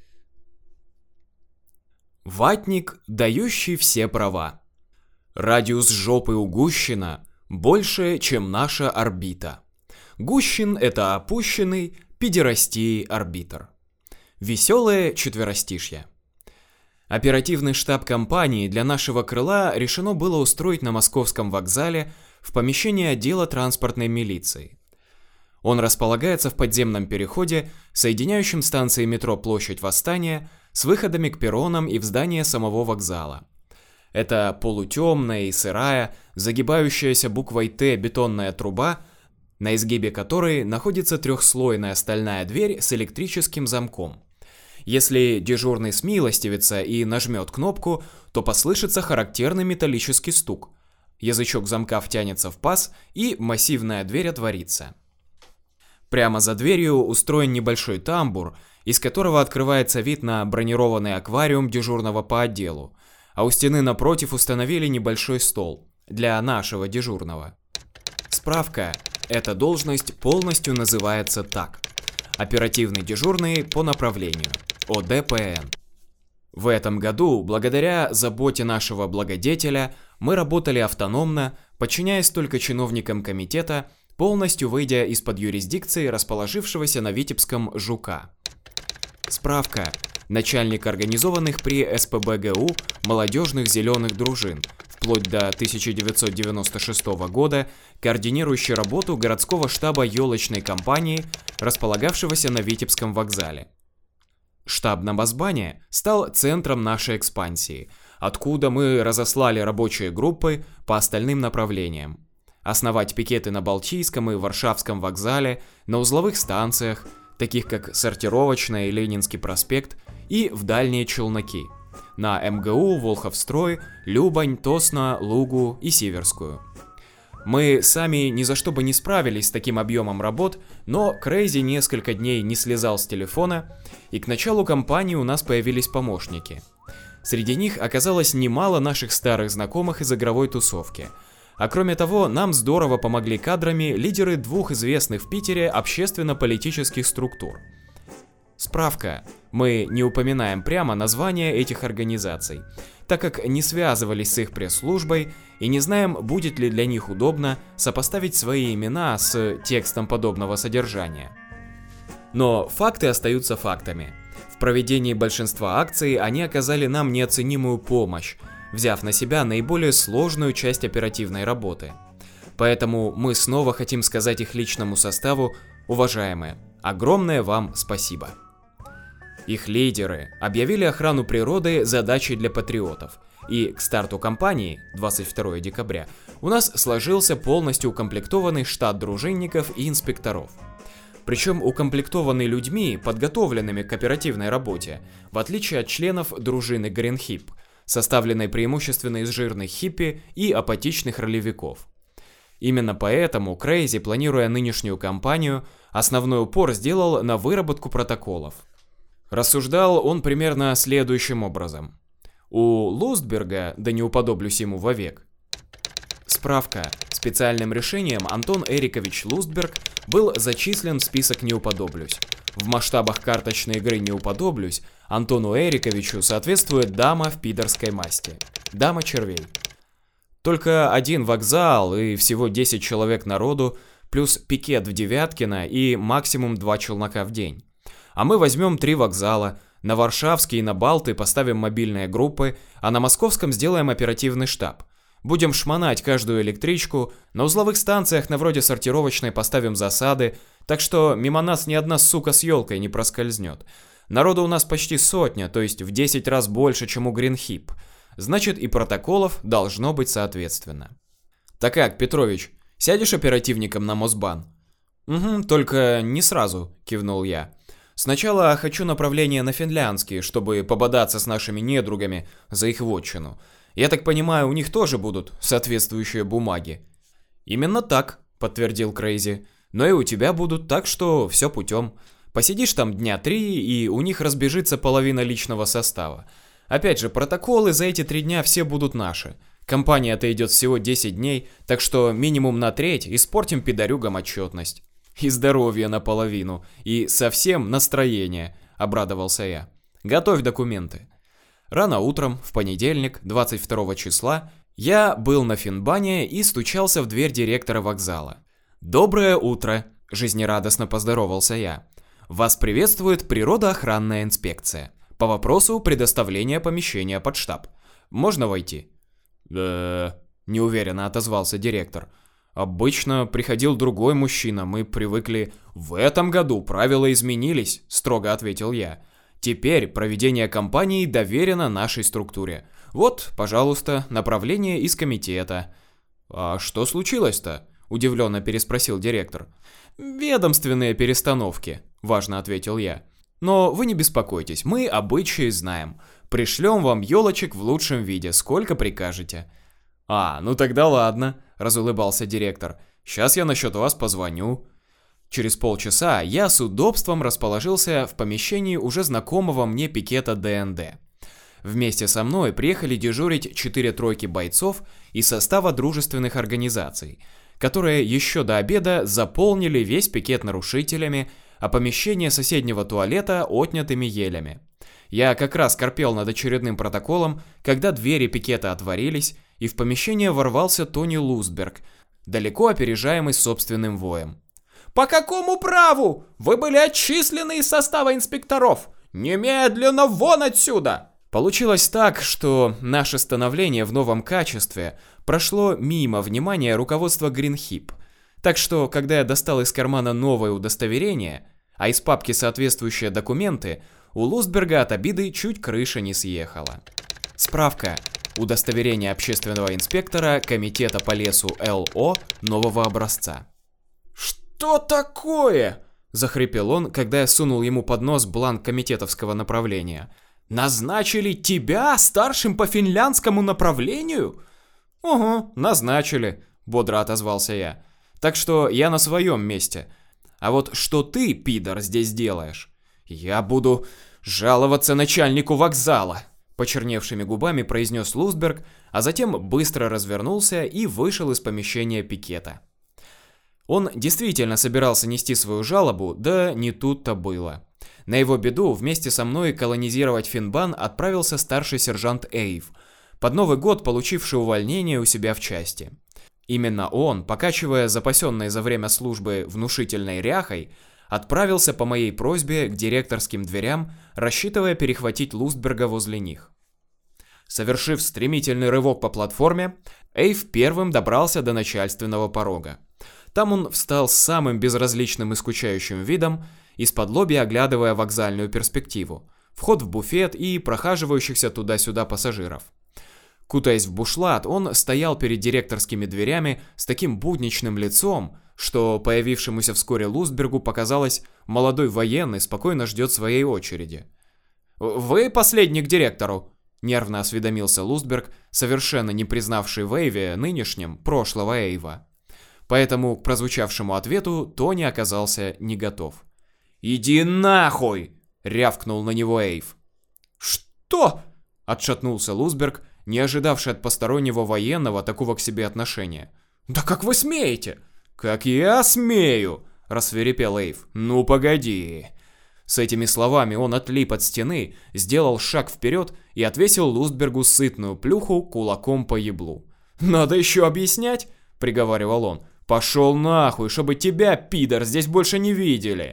Ватник, дающий все права. Радиус жопы у Гущина больше, чем наша орбита. Гущин – это опущенный педерастией арбитр. Веселое четверостишье. Оперативный штаб компании для нашего крыла решено было устроить на Московском вокзале в помещении отдела транспортной милиции. Он располагается в подземном переходе, соединяющем станции метро Площадь Восстания с выходами к перронам и в здание самого вокзала. Это полутемная и сырая, загибающаяся буквой «Т» бетонная труба, на изгибе которой находится трехслойная стальная дверь с электрическим замком. Если дежурный смилостивится и нажмет кнопку, то послышится характерный металлический стук. Язычок замка втянется в паз, и массивная дверь отворится. Прямо за дверью устроен небольшой тамбур, из которого открывается вид на бронированный аквариум дежурного по отделу, а у стены напротив установили небольшой стол для нашего дежурного. Справка. Эта должность полностью называется так. Оперативный дежурный по направлению. ОДПН. В этом году, благодаря заботе нашего благодетеля, мы работали автономно, подчиняясь только чиновникам комитета, полностью выйдя из-под юрисдикции расположившегося на Витебском ЖУКа. Справка. Начальник организованных при СПбГУ молодежных зеленых дружин, вплоть до 1996 года, координирующий работу городского штаба елочной компании, располагавшегося на Витебском вокзале. Штаб на Базбане стал центром нашей экспансии, откуда мы разослали рабочие группы по остальным направлениям. Основать пикеты на Балтийском и Варшавском вокзале, на узловых станциях, таких как Сортировочная и Ленинский проспект, и в дальние челноки, на МГУ, Волховстрой, Любань, Тосно, Лугу и Сиверскую. Мы сами ни за что бы не справились с таким объемом работ, но Крейзи несколько дней не слезал с телефона, и к началу кампании у нас появились помощники. Среди них оказалось немало наших старых знакомых из игровой тусовки. А кроме того, нам здорово помогли кадрами лидеры двух известных в Питере общественно-политических структур. Справка. Мы не упоминаем прямо названия этих организаций, так как не связывались с их пресс-службой и не знаем, будет ли для них удобно сопоставить свои имена с текстом подобного содержания. Но факты остаются фактами. В проведении большинства акций они оказали нам неоценимую помощь, взяв на себя наиболее сложную часть оперативной работы. Поэтому мы снова хотим сказать их личному составу: уважаемые, огромное вам спасибо. Их лидеры объявили охрану природы задачей для патриотов, и к старту кампании, 22 декабря, у нас сложился полностью укомплектованный штат дружинников и инспекторов. Причем укомплектованный людьми, подготовленными к оперативной работе, в отличие от членов дружины Гринхип, составленной преимущественно из жирных хиппи и апатичных ролевиков. Именно поэтому Крейзи, планируя нынешнюю кампанию, основной упор сделал на выработку протоколов. Рассуждал он примерно следующим образом. У Лустберга, да не уподоблюсь ему вовек. Справка. Специальным решением Антон Эрикович Лустберг был зачислен в список «Не уподоблюсь». В масштабах карточной игры «Не уподоблюсь» Антону Эриковичу соответствует дама в пидорской масти. Дама червей. Только один вокзал и всего 10 человек народу, плюс пикет в Девяткино и максимум 2 челнока в день. А мы возьмем 3 вокзала, На Варшавский и на Балты поставим мобильные группы, а на Московском сделаем оперативный штаб. Будем шмонать каждую электричку, на узловых станциях на вроде сортировочной поставим засады, так что мимо нас ни одна сука с елкой не проскользнет. Народу у нас почти 100, то есть в 10 раз больше, чем у Гринхип. Значит, и протоколов должно быть соответственно. Так как, Петрович, сядешь оперативником на Мосбан? Угу, только не сразу, кивнул я. Сначала хочу направление на Финляндский, чтобы пободаться с нашими недругами за их вотчину. Я так понимаю, у них тоже будут соответствующие бумаги. Именно так, подтвердил Крейзи. Но и у тебя будут, так что все путем. Посидишь там дня 3, и у них разбежится половина личного состава. Опять же, протоколы за эти 3 дня все будут наши. Компания-то идет всего 10 дней, так что минимум на треть испортим пидорюгам отчетность. И здоровье наполовину, и совсем настроение, обрадовался я. Готовь документы. Рано утром, в понедельник, 22 числа, я был на Финбане и стучался в дверь директора вокзала. «Доброе утро», – жизнерадостно поздоровался я. «Вас приветствует природоохранная инспекция. По вопросу предоставления помещения под штаб. Можно войти?» неуверенно отозвался директор. «Обычно приходил другой мужчина, мы привыкли...» «В этом году правила изменились», — строго ответил я. «Теперь проведение кампании доверено нашей структуре. Вот, пожалуйста, направление из комитета». «А что случилось-то?» — удивленно переспросил директор. «Ведомственные перестановки», — важно ответил я. «Но вы не беспокойтесь, мы обычаи знаем. Пришлем вам елочек в лучшем виде, сколько прикажете». «А, ну тогда ладно», — разулыбался директор. «Сейчас я насчет вас позвоню». Через полчаса я с удобством расположился в помещении уже знакомого мне пикета ДНД. Вместе со мной приехали дежурить 4 тройки бойцов из состава дружественных организаций, которые еще до обеда заполнили весь пикет нарушителями, а помещение соседнего туалета отнятыми елями. Я как раз корпел над очередным протоколом, когда двери пикета отворились, и в помещение ворвался Тони Лустберг, далеко опережаемый собственным воем. «По какому праву? Вы были отчислены из состава инспекторов! Немедленно вон отсюда!» Получилось так, что наше становление в новом качестве прошло мимо внимания руководства Гринхип. Так что, когда я достал из кармана новое удостоверение, а из папки соответствующие документы, у Лустберга от обиды чуть крыша не съехала. Справка. Удостоверение общественного инспектора Комитета по лесу ЛО нового образца. «Что такое?» – захрипел он, когда я сунул ему под нос бланк комитетовского направления. «Назначили тебя старшим по финляндскому направлению?» «Угу, назначили», – бодро отозвался я. «Так что я на своем месте. А вот что ты, пидор, здесь делаешь?» «Я буду жаловаться начальнику вокзала», – почерневшими губами произнес Лустберг, а затем быстро развернулся и вышел из помещения пикета. Он действительно собирался нести свою жалобу, да не тут-то было. На его беду вместе со мной колонизировать Финбан отправился старший сержант Эйв, под Новый год получивший увольнение у себя в части. Именно он, покачивая запасенной за время службы внушительной ряхой, отправился по моей просьбе к директорским дверям, рассчитывая перехватить Лустберга возле них. Совершив стремительный рывок по платформе, Эйв первым добрался до начальственного порога. Там он встал с самым безразличным и скучающим видом, исподлобья оглядывая вокзальную перспективу, вход в буфет и прохаживающихся туда-сюда пассажиров. Кутаясь в бушлат, он стоял перед директорскими дверями с таким будничным лицом, что появившемуся вскоре Лустбергу показалось, молодой военный спокойно ждет своей очереди. «Вы последний к директору?» – нервно осведомился Лустберг, совершенно не признавший в Эйве нынешнем прошлого Эйва. Поэтому к прозвучавшему ответу Тони оказался не готов. «Иди нахуй!» – рявкнул на него Эйв. «Что?» – отшатнулся Лустберг, не ожидавший от постороннего военного такого к себе отношения. «Да как вы смеете?» «Как я смею!» – рассвирепел Эйв. «Ну погоди!» С этими словами он отлип от стены, сделал шаг вперед и отвесил Лустбергу сытную плюху кулаком по еблу. «Надо еще объяснять?» – приговаривал он. «Пошел нахуй, чтобы тебя, пидор, здесь больше не видели!»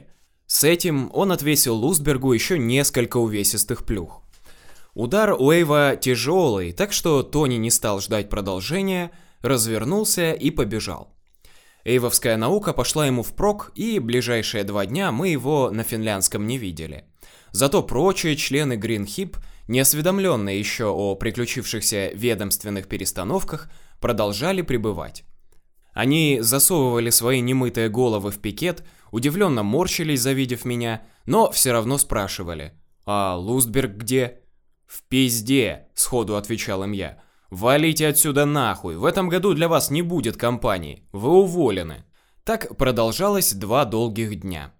С этим он отвесил Лустбергу еще несколько увесистых плюх. Удар Уэйва тяжелый, так что Тони не стал ждать продолжения, развернулся и побежал. Эйвовская наука пошла ему впрок, и ближайшие 2 дня мы его на финляндском не видели. Зато прочие члены Гринхип, не осведомленные еще о приключившихся ведомственных перестановках, продолжали пребывать. Они засовывали свои немытые головы в пикет, удивленно морщились, завидев меня, но все равно спрашивали: «А Лустберг где?» «В пизде», — сходу отвечал им я. «Валите отсюда нахуй, в этом году для вас не будет компании, вы уволены». Так продолжалось 2 долгих дня.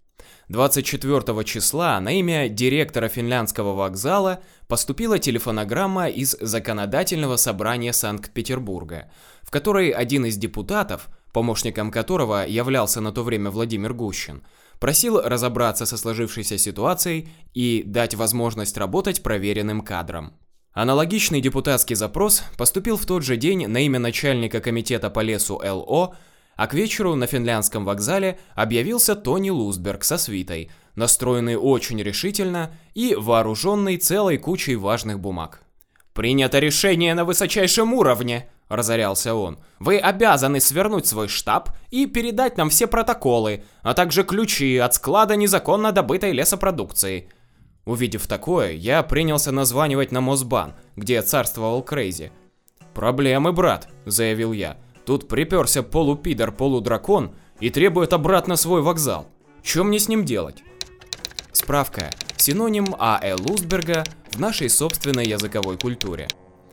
24 числа на имя директора финляндского вокзала поступила телефонограмма из Законодательного собрания Санкт-Петербурга, в которой один из депутатов, помощником которого являлся на то время Владимир Гущин, просил разобраться со сложившейся ситуацией и дать возможность работать проверенным кадрам. Аналогичный депутатский запрос поступил в тот же день на имя начальника комитета по лесу ЛО, а к вечеру на финляндском вокзале объявился Тони Лустберг со свитой, настроенный очень решительно и вооруженный целой кучей важных бумаг. «Принято решение на высочайшем уровне», – разорялся он. «Вы обязаны свернуть свой штаб и передать нам все протоколы, а также ключи от склада незаконно добытой лесопродукции». Увидев такое, я принялся названивать на Мосбан, где царствовал Крейзи. «Проблемы, брат», – заявил я. «Тут приперся полупидор-полудракон и требует обратно свой вокзал. Что мне с ним делать?» Справка. Синоним А.Э. Лустберга в нашей собственной языковой культуре.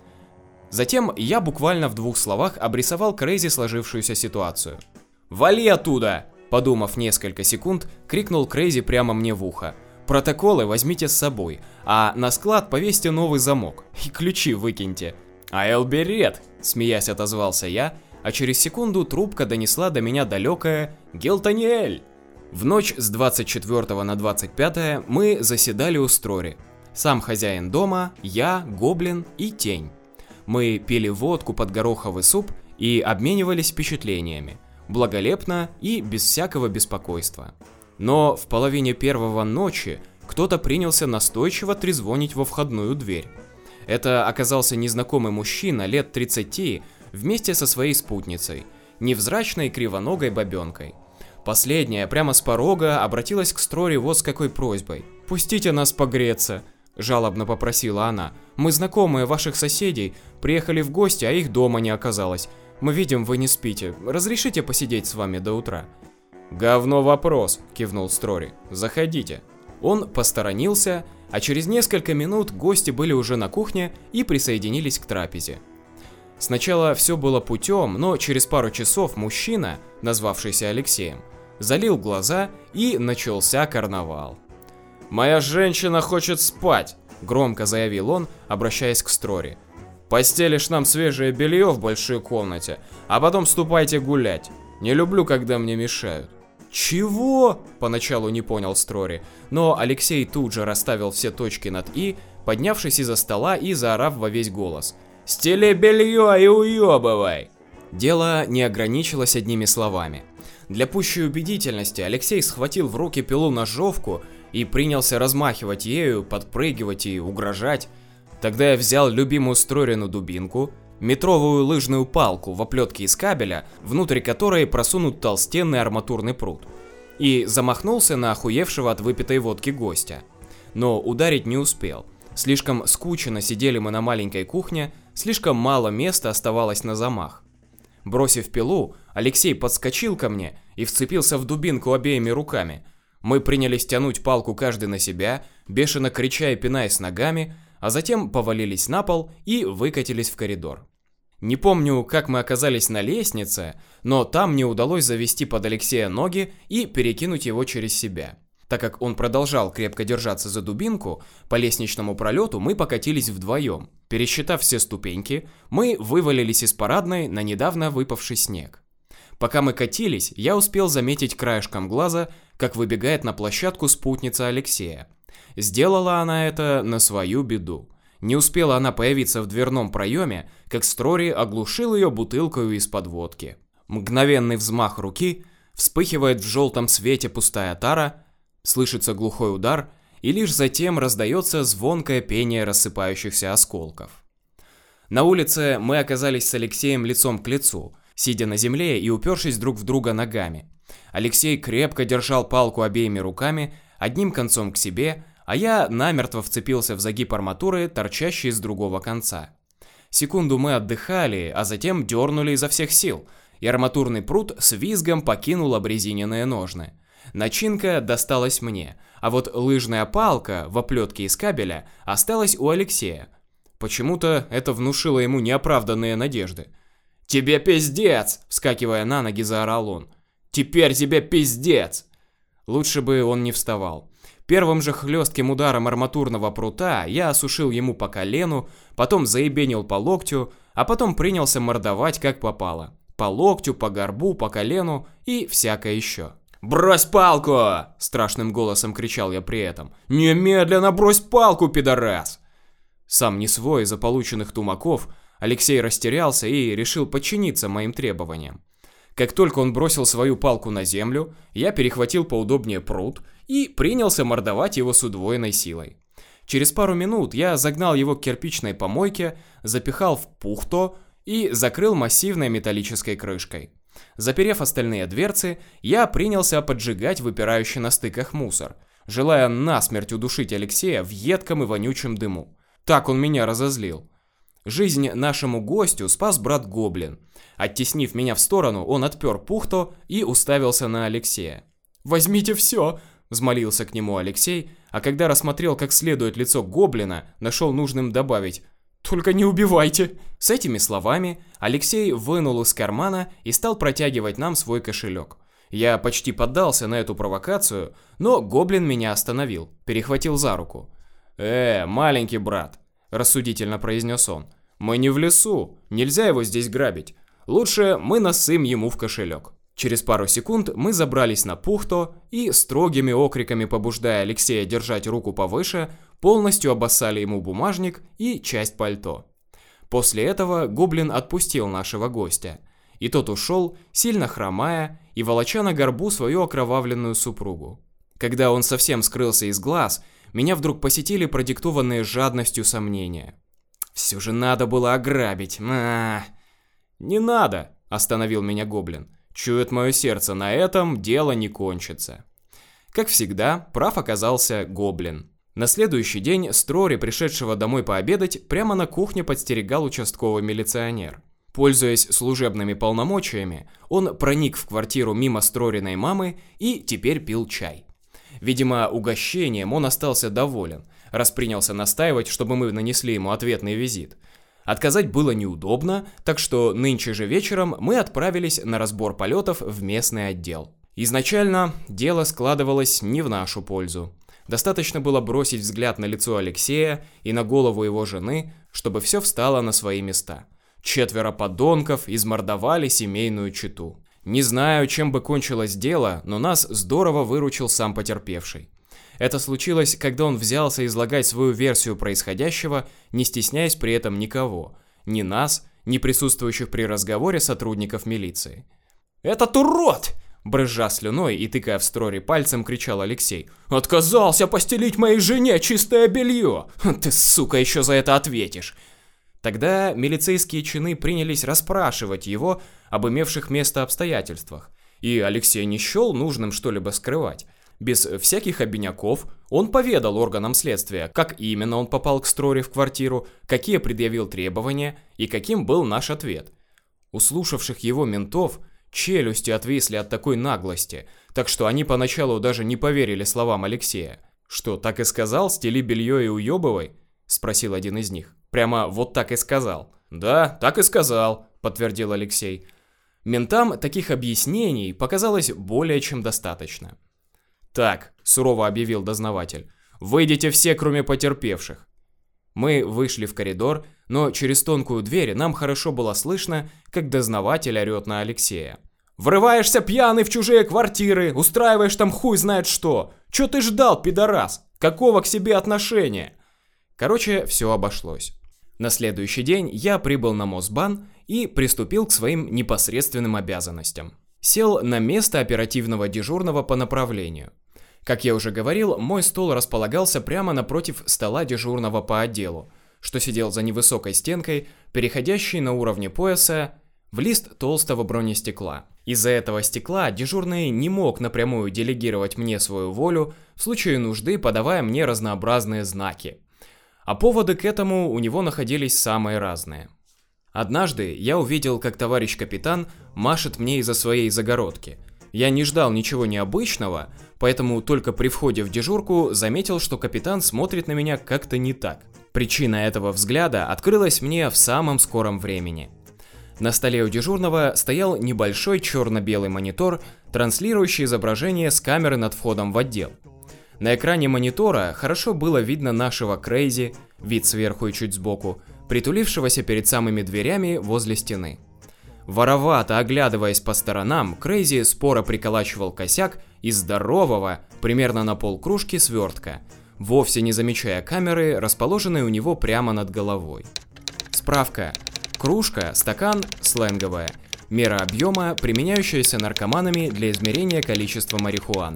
Затем я буквально в 2 словах обрисовал Крейзи сложившуюся ситуацию. «Вали оттуда!» – подумав несколько секунд, крикнул Крейзи прямо мне в ухо. «Протоколы возьмите с собой, а на склад повесьте новый замок и ключи выкиньте». «Айл берет!» – смеясь отозвался я, а через секунду трубка донесла до меня далекое «Гелтаниэль!». В ночь с 24 на 25 мы заседали у Строри. Сам хозяин дома, я, Гоблин и Тень. Мы пили водку под гороховый суп и обменивались впечатлениями, благолепно и без всякого беспокойства. Но в половине 1 ночи кто-то принялся настойчиво трезвонить во входную дверь. Это оказался незнакомый мужчина лет 30 вместе со своей спутницей, невзрачной кривоногой бабенкой. Последняя прямо с порога обратилась к Строри вот с какой просьбой. «Пустите нас погреться», – жалобно попросила она. «Мы знакомые ваших соседей, приехали в гости, а их дома не оказалось. Мы видим, вы не спите. Разрешите посидеть с вами до утра?» «Говно вопрос», – кивнул Строри. «Заходите». Он посторонился, а через несколько минут гости были уже на кухне и присоединились к трапезе. Сначала все было путем, но через пару часов мужчина, назвавшийся Алексеем, залил глаза и начался карнавал. «Моя женщина хочет спать», – громко заявил он, обращаясь к Строри. «Постелишь нам свежее белье в большой комнате, а потом ступайте гулять. Не люблю, когда мне мешают». «Чего?» – поначалу не понял Строри, но Алексей тут же расставил все точки над «и», поднявшись из-за стола и заорав во весь голос. «Стели белье и уебывай!» Дело не ограничилось одними словами. Для пущей убедительности Алексей схватил в руки пилу-ножовку и принялся размахивать ею, подпрыгивать и угрожать. Тогда я взял любимую Строрину дубинку, метровую лыжную палку в оплетке из кабеля, внутрь которой просунут толстенный арматурный прут, и замахнулся на охуевшего от выпитой водки гостя. Но ударить не успел. Слишком скучно сидели мы на маленькой кухне, слишком мало места оставалось на замах. Бросив пилу, Алексей подскочил ко мне и вцепился в дубинку обеими руками. Мы принялись тянуть палку каждый на себя, бешено крича и пинаясь ногами, а затем повалились на пол и выкатились в коридор. Не помню, как мы оказались на лестнице, но там мне удалось завести под Алексея ноги и перекинуть его через себя. Так как он продолжал крепко держаться за дубинку, по лестничному пролету мы покатились вдвоем. Пересчитав все ступеньки, мы вывалились из парадной на недавно выпавший снег. Пока мы катились, я успел заметить краешком глаза, как выбегает на площадку спутница Алексея. Сделала она это на свою беду. Не успела она появиться в дверном проеме, как Строри оглушил ее бутылкой из-под водки. Мгновенный взмах руки, вспыхивает в желтом свете пустая тара, Слышится глухой удар, и лишь затем раздается звонкое пение рассыпающихся осколков. На улице мы оказались с Алексеем лицом к лицу, сидя на земле и упершись друг в друга ногами. Алексей крепко держал палку обеими руками, одним концом к себе, а я намертво вцепился в загиб арматуры, торчащий с другого конца. Секунду мы отдыхали, а затем дернули изо всех сил, и арматурный прут с визгом покинул обрезиненные ножны. Начинка досталась мне, а вот лыжная палка в оплетке из кабеля осталась у Алексея. Почему-то это внушило ему неоправданные надежды. «Тебе пиздец!» – вскакивая на ноги, заорал он. «Теперь тебе пиздец!» Лучше бы он не вставал. Первым же хлестким ударом арматурного прута я осушил ему по колену, потом заебенил по локтю, а потом принялся мордовать как попало. По локтю, по горбу, по колену и всякое еще. «Брось палку!» – страшным голосом кричал я при этом. «Немедленно брось палку, пидорас!» Сам не свой из-за полученных тумаков, Алексей растерялся и решил подчиниться моим требованиям. Как только он бросил свою палку на землю, я перехватил поудобнее прут и принялся мордовать его с удвоенной силой. Через пару минут я загнал его к кирпичной помойке, запихал в пухто и закрыл массивной металлической крышкой. Заперев остальные дверцы, я принялся поджигать выпирающий на стыках мусор, желая насмерть удушить Алексея в едком и вонючем дыму. Так он меня разозлил. Жизнь нашему гостю спас брат Гоблин. Оттеснив меня в сторону, он отпер пухто и уставился на Алексея. «Возьмите все!» – взмолился к нему Алексей, а когда рассмотрел как следует лицо Гоблина, нашел нужным добавить: «Только не убивайте!» С этими словами Алексей вынул из кармана и стал протягивать нам свой кошелек. Я почти поддался на эту провокацию, но Гоблин меня остановил, перехватил за руку. Маленький брат», – рассудительно произнес он, – «мы не в лесу, нельзя его здесь грабить. Лучше мы насым ему в кошелек». Через пару секунд мы забрались на пухто и, строгими окриками побуждая Алексея держать руку повыше, полностью обоссали ему бумажник и часть пальто. После этого Гоблин отпустил нашего гостя, и тот ушел, сильно хромая и волоча на горбу свою окровавленную супругу. Когда он совсем скрылся из глаз, меня вдруг посетили продиктованные жадностью сомнения. Все же надо было ограбить. «Не надо», – остановил меня Гоблин. «Чует мое сердце, на этом дело не кончится». Как всегда, прав оказался Гоблин. На следующий день Строри, пришедшего домой пообедать, прямо на кухне подстерегал участковый милиционер. Пользуясь служебными полномочиями, он проник в квартиру мимо Строриной мамы и теперь пил чай. Видимо, угощением он остался доволен, раз принялся настаивать, чтобы мы нанесли ему ответный визит. Отказать было неудобно, так что нынче же вечером мы отправились на разбор полетов в местный отдел. Изначально дело складывалось не в нашу пользу. Достаточно было бросить взгляд на лицо Алексея и на голову его жены, чтобы все встало на свои места. 4 подонков измордовали семейную чету. Не знаю, чем бы кончилось дело, но нас здорово выручил сам потерпевший. Это случилось, когда он взялся излагать свою версию происходящего, не стесняясь при этом никого. Ни нас, ни присутствующих при разговоре сотрудников милиции. «Этот урод!» – брызжа слюной и тыкая в Строри пальцем, кричал Алексей. «Отказался постелить моей жене чистое белье! Ты, сука, еще за это ответишь!» Тогда милицейские чины принялись расспрашивать его об имевших место обстоятельствах. И Алексей не счел нужным что-либо скрывать. Без всяких обиняков он поведал органам следствия, как именно он попал к Строри в квартиру, какие предъявил требования и каким был наш ответ. У слушавших его ментов челюсти отвисли от такой наглости, так что они поначалу даже не поверили словам Алексея. «Что, так и сказал, стели белье и уебывай?» – спросил один из них. «Прямо вот так и сказал». «Да, так и сказал», – подтвердил Алексей. Ментам таких объяснений показалось более чем достаточно. «Так», – сурово объявил дознаватель, – «выйдите все, кроме потерпевших». Мы вышли в коридор, но через тонкую дверь нам хорошо было слышно, как дознаватель орет на Алексея. «Врываешься пьяный в чужие квартиры, устраиваешь там хуй знает что. Чё ты ждал, пидорас? Какого к себе отношения?» Короче, все обошлось. На следующий день я прибыл на Мосбан и приступил к своим непосредственным обязанностям. Сел на место оперативного дежурного по направлению. Как я уже говорил, мой стол располагался прямо напротив стола дежурного по отделу, что сидел за невысокой стенкой, переходящей на уровне пояса в лист толстого бронестекла. Из-за этого стекла дежурный не мог напрямую делегировать мне свою волю, в случае нужды подавая мне разнообразные знаки. А поводы к этому у него находились самые разные. Однажды я увидел, как товарищ капитан машет мне из-за своей загородки. Я не ждал ничего необычного, поэтому только при входе в дежурку заметил, что капитан смотрит на меня как-то не так. Причина этого взгляда открылась мне в самом скором времени. На столе у дежурного стоял небольшой черно-белый монитор, транслирующий изображение с камеры над входом в отдел. На экране монитора хорошо было видно нашего Крейзи, вид сверху и чуть сбоку, притулившегося перед самыми дверями возле стены. Воровато оглядываясь по сторонам, Крейзи споро приколачивал косяк из здорового, примерно на полкружки свертка, вовсе не замечая камеры, расположенной у него прямо над головой. Справка. Кружка, стакан, сленговая. Мера объема, применяющаяся наркоманами для измерения количества марихуаны.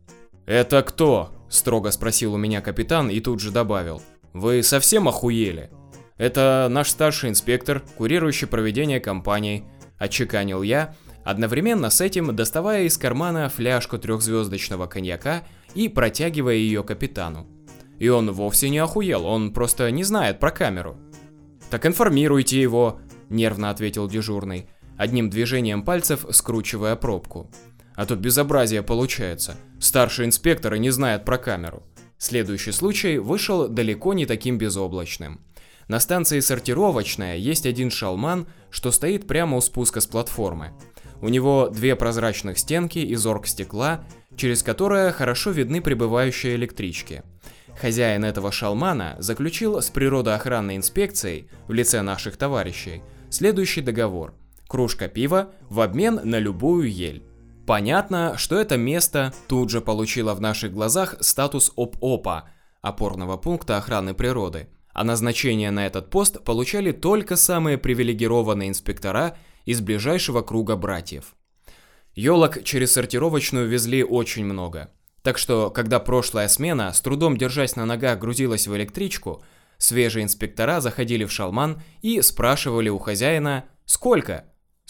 «Это кто?» – строго спросил у меня капитан и тут же добавил. «Вы совсем охуели? Это наш старший инспектор, курирующий проведение кампании», – отчеканил я, одновременно с этим доставая из кармана фляжку трехзвездочного коньяка и протягивая ее капитану. И он вовсе не охуел, он просто не знает про камеру. «Так информируйте его», – нервно ответил дежурный, одним движением пальцев скручивая пробку. «А то безобразие получается. Старший инспектор и не знает про камеру». Следующий случай вышел далеко не таким безоблачным. На станции «Сортировочная» есть один шалман, что стоит прямо у спуска с платформы. У него две прозрачных стенки из оргстекла, через которые хорошо видны прибывающие электрички. Хозяин этого шалмана заключил с природоохранной инспекцией, в лице наших товарищей, следующий договор. Кружка пива в обмен на любую ель. Понятно, что это место тут же получило в наших глазах статус ОП-ОПа, опорного пункта охраны природы, а назначение на этот пост получали только самые привилегированные инспектора из ближайшего круга братьев. Елок через сортировочную везли очень много. Так что, когда прошлая смена, с трудом держась на ногах, грузилась в электричку, свежие инспектора заходили в шалман и спрашивали у хозяина «Сколько?».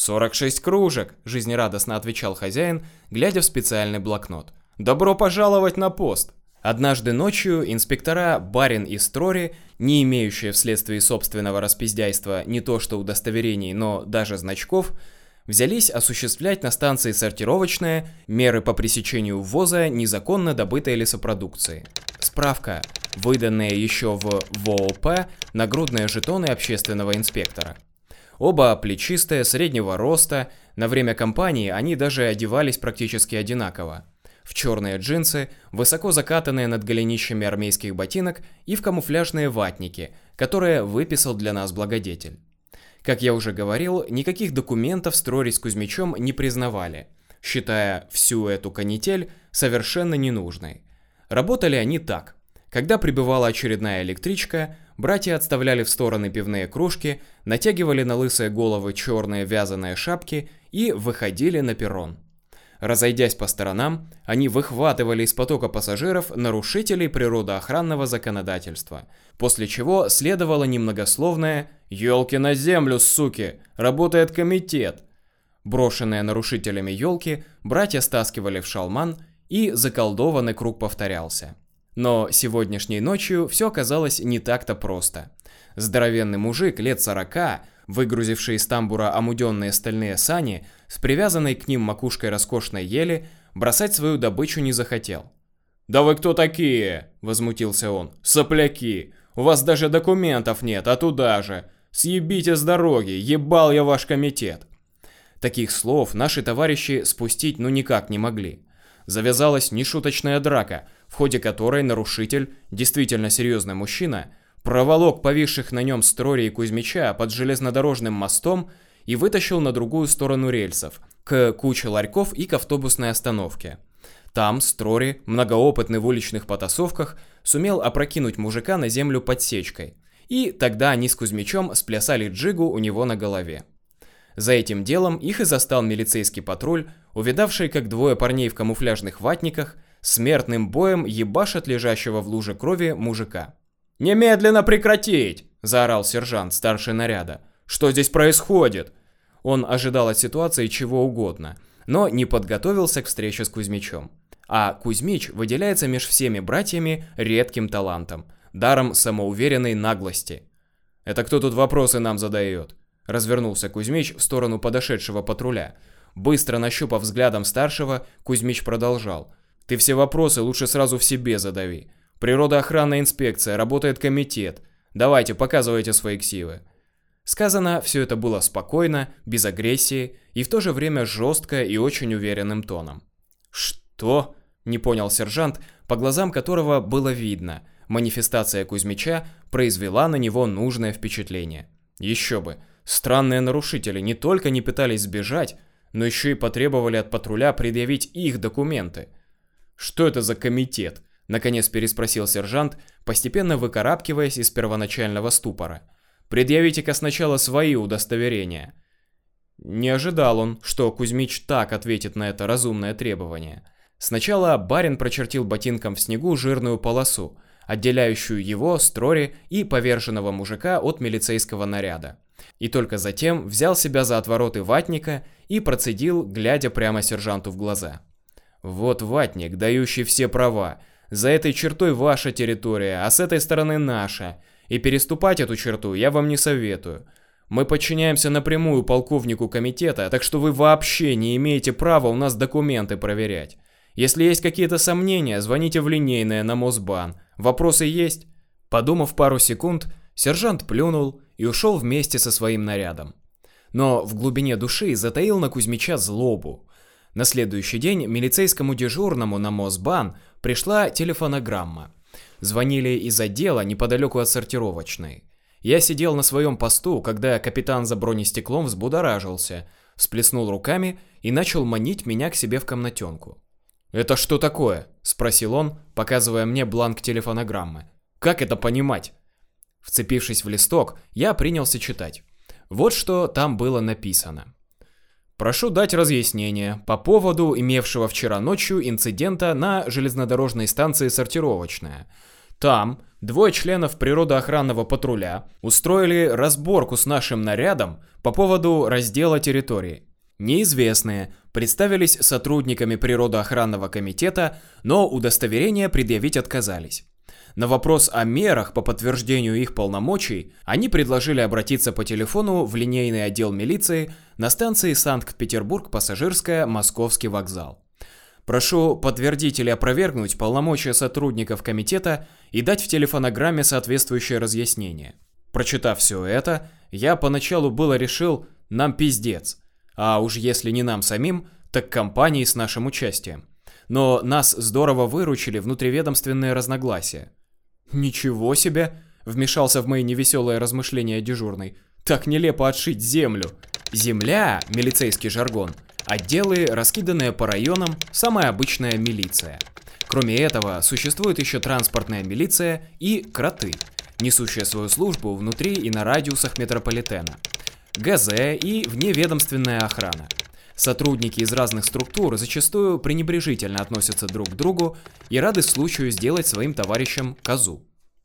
46 кружек, жизнерадостно отвечал хозяин, глядя в специальный блокнот. Добро пожаловать на пост. Однажды ночью инспектора Барин и Строри, не имеющие вследствие собственного распиздяйства не то что удостоверений, но даже значков, взялись осуществлять на станции «Сортировочная» меры по пресечению ввоза незаконно добытой лесопродукции. Справка. Выданные еще в ВООП нагрудные жетоны общественного инспектора. Оба плечистые, среднего роста, на время кампании они даже одевались практически одинаково. В черные джинсы, высоко закатанные над голенищами армейских ботинок и в камуфляжные ватники, которые выписал для нас благодетель. Как я уже говорил, никаких документов Строри с Кузьмичем не признавали, считая всю эту канитель совершенно ненужной. Работали они так. Когда прибывала очередная электричка, братья отставляли в стороны пивные кружки, натягивали на лысые головы черные вязаные шапки и выходили на перрон. Разойдясь по сторонам, они выхватывали из потока пассажиров нарушителей природоохранного законодательства, после чего следовало немногословное «Ёлки на землю, суки! Работает комитет!». Брошенные нарушителями ёлки братья стаскивали в шалман, и заколдованный круг повторялся. Но сегодняшней ночью все оказалось не так-то просто. Здоровенный мужик лет 40, выгрузивший из тамбура омуденные стальные сани, с привязанной к ним макушкой роскошной ели, бросать свою добычу не захотел. «Да вы кто такие?» – возмутился он. «Сопляки! У вас даже документов нет, а туда же! Съебите с дороги, ебал я ваш комитет!» Таких слов наши товарищи спустить никак не могли. Завязалась нешуточная драка, в ходе которой нарушитель, действительно серьезный мужчина, проволок повисших на нем Строри и Кузьмича под железнодорожным мостом и вытащил на другую сторону рельсов, к куче ларьков и к автобусной остановке. Там Строри, многоопытный в уличных потасовках, сумел опрокинуть мужика на землю подсечкой, и тогда они с Кузьмичом сплясали джигу у него на голове. За этим делом их и застал милицейский патруль, увидавший, как двое парней в камуфляжных ватниках смертным боем ебашат лежащего в луже крови мужика. «Немедленно прекратить!» – заорал сержант, старший наряда. «Что здесь происходит?» Он ожидал от ситуации чего угодно, но не подготовился к встрече с Кузьмичем. А Кузьмич выделяется меж всеми братьями редким талантом, даром самоуверенной наглости. «Это кто тут вопросы нам задает?» Развернулся Кузьмич в сторону подошедшего патруля. Быстро нащупав взглядом старшего, Кузьмич продолжал. «Ты все вопросы лучше сразу в себе задави. Природоохранная инспекция, работает комитет. Давайте, показывайте свои ксивы». Сказано все это было спокойно, без агрессии и в то же время жестко и очень уверенным тоном. «Что?» – не понял сержант, по глазам которого было видно. Манифестация Кузьмича произвела на него нужное впечатление. Еще бы, странные нарушители не только не пытались сбежать, но еще и потребовали от патруля предъявить их документы. «Что это за комитет?» – наконец переспросил сержант, постепенно выкарабкиваясь из первоначального ступора. «Предъявите-ка сначала свои удостоверения». Не ожидал он, что Кузьмич так ответит на это разумное требование. Сначала барин прочертил ботинком в снегу жирную полосу, отделяющую его, строри и поверженного мужика от милицейского наряда. И только затем взял себя за отвороты ватника и процедил, глядя прямо сержанту в глаза. «Вот ватник, дающий все права. За этой чертой ваша территория, а с этой стороны наша. И переступать эту черту я вам не советую. Мы подчиняемся напрямую полковнику комитета, так что вы вообще не имеете права у нас документы проверять. Если есть какие-то сомнения, звоните в линейное на Мосбан. Вопросы есть?» Подумав пару секунд, сержант плюнул и ушел вместе со своим нарядом. Но в глубине души затаил на Кузьмича злобу. На следующий день милицейскому дежурному на Мосбан пришла телефонограмма. Звонили из отдела неподалеку от сортировочной. Я сидел на своем посту, когда капитан за бронестеклом взбудоражился, всплеснул руками и начал манить меня к себе в комнатенку. «Это что такое?» – спросил он, показывая мне бланк телефонограммы. «Как это понимать?» Вцепившись в листок, я принялся читать. Вот что там было написано. «Прошу дать разъяснение по поводу имевшего вчера ночью инцидента на железнодорожной станции «Сортировочная». Там 2 членов природоохранного патруля устроили разборку с нашим нарядом по поводу раздела территории. Неизвестные представились сотрудниками природоохранного комитета, но удостоверения предъявить отказались. На вопрос о мерах по подтверждению их полномочий они предложили обратиться по телефону в линейный отдел милиции на станции Санкт-Петербург-Пассажирская, Московский вокзал. Прошу подтвердить или опровергнуть полномочия сотрудников комитета и дать в телефонограмме соответствующее разъяснение». Прочитав все это, я поначалу было решил, нам пиздец. А уж если не нам самим, так компании с нашим участием. Но нас здорово выручили внутриведомственные разногласия. «Ничего себе!» – вмешался в мои невеселые размышления дежурный. «Так нелепо отшить землю!» Земля, милицейский жаргон, отделы, раскиданные по районам, самая обычная милиция. Кроме этого, существует еще транспортная милиция и кроты, несущие свою службу внутри и на радиусах метрополитена. ГЗ и вневедомственная охрана. Сотрудники из разных структур зачастую пренебрежительно относятся друг к другу и рады случаю сделать своим товарищам козу.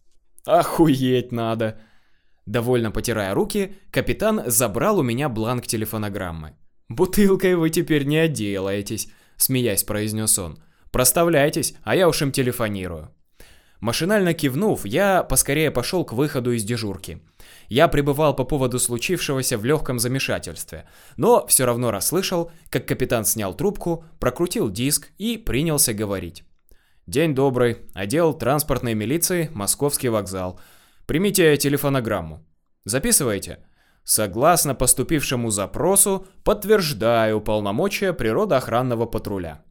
«Охуеть надо!» Довольно потирая руки, капитан забрал у меня бланк телефонограммы. «Бутылкой вы теперь не отделаетесь», — смеясь произнес он. «Проставляйтесь, а я уж им телефонирую». Машинально кивнув, я поскорее пошел к выходу из дежурки. Я пребывал по поводу случившегося в легком замешательстве, но все равно расслышал, как капитан снял трубку, прокрутил диск и принялся говорить. «День добрый, отдел транспортной милиции, Московский вокзал. Примите телефонограмму. Записывайте. Согласно поступившему запросу, подтверждаю полномочия природоохранного патруля».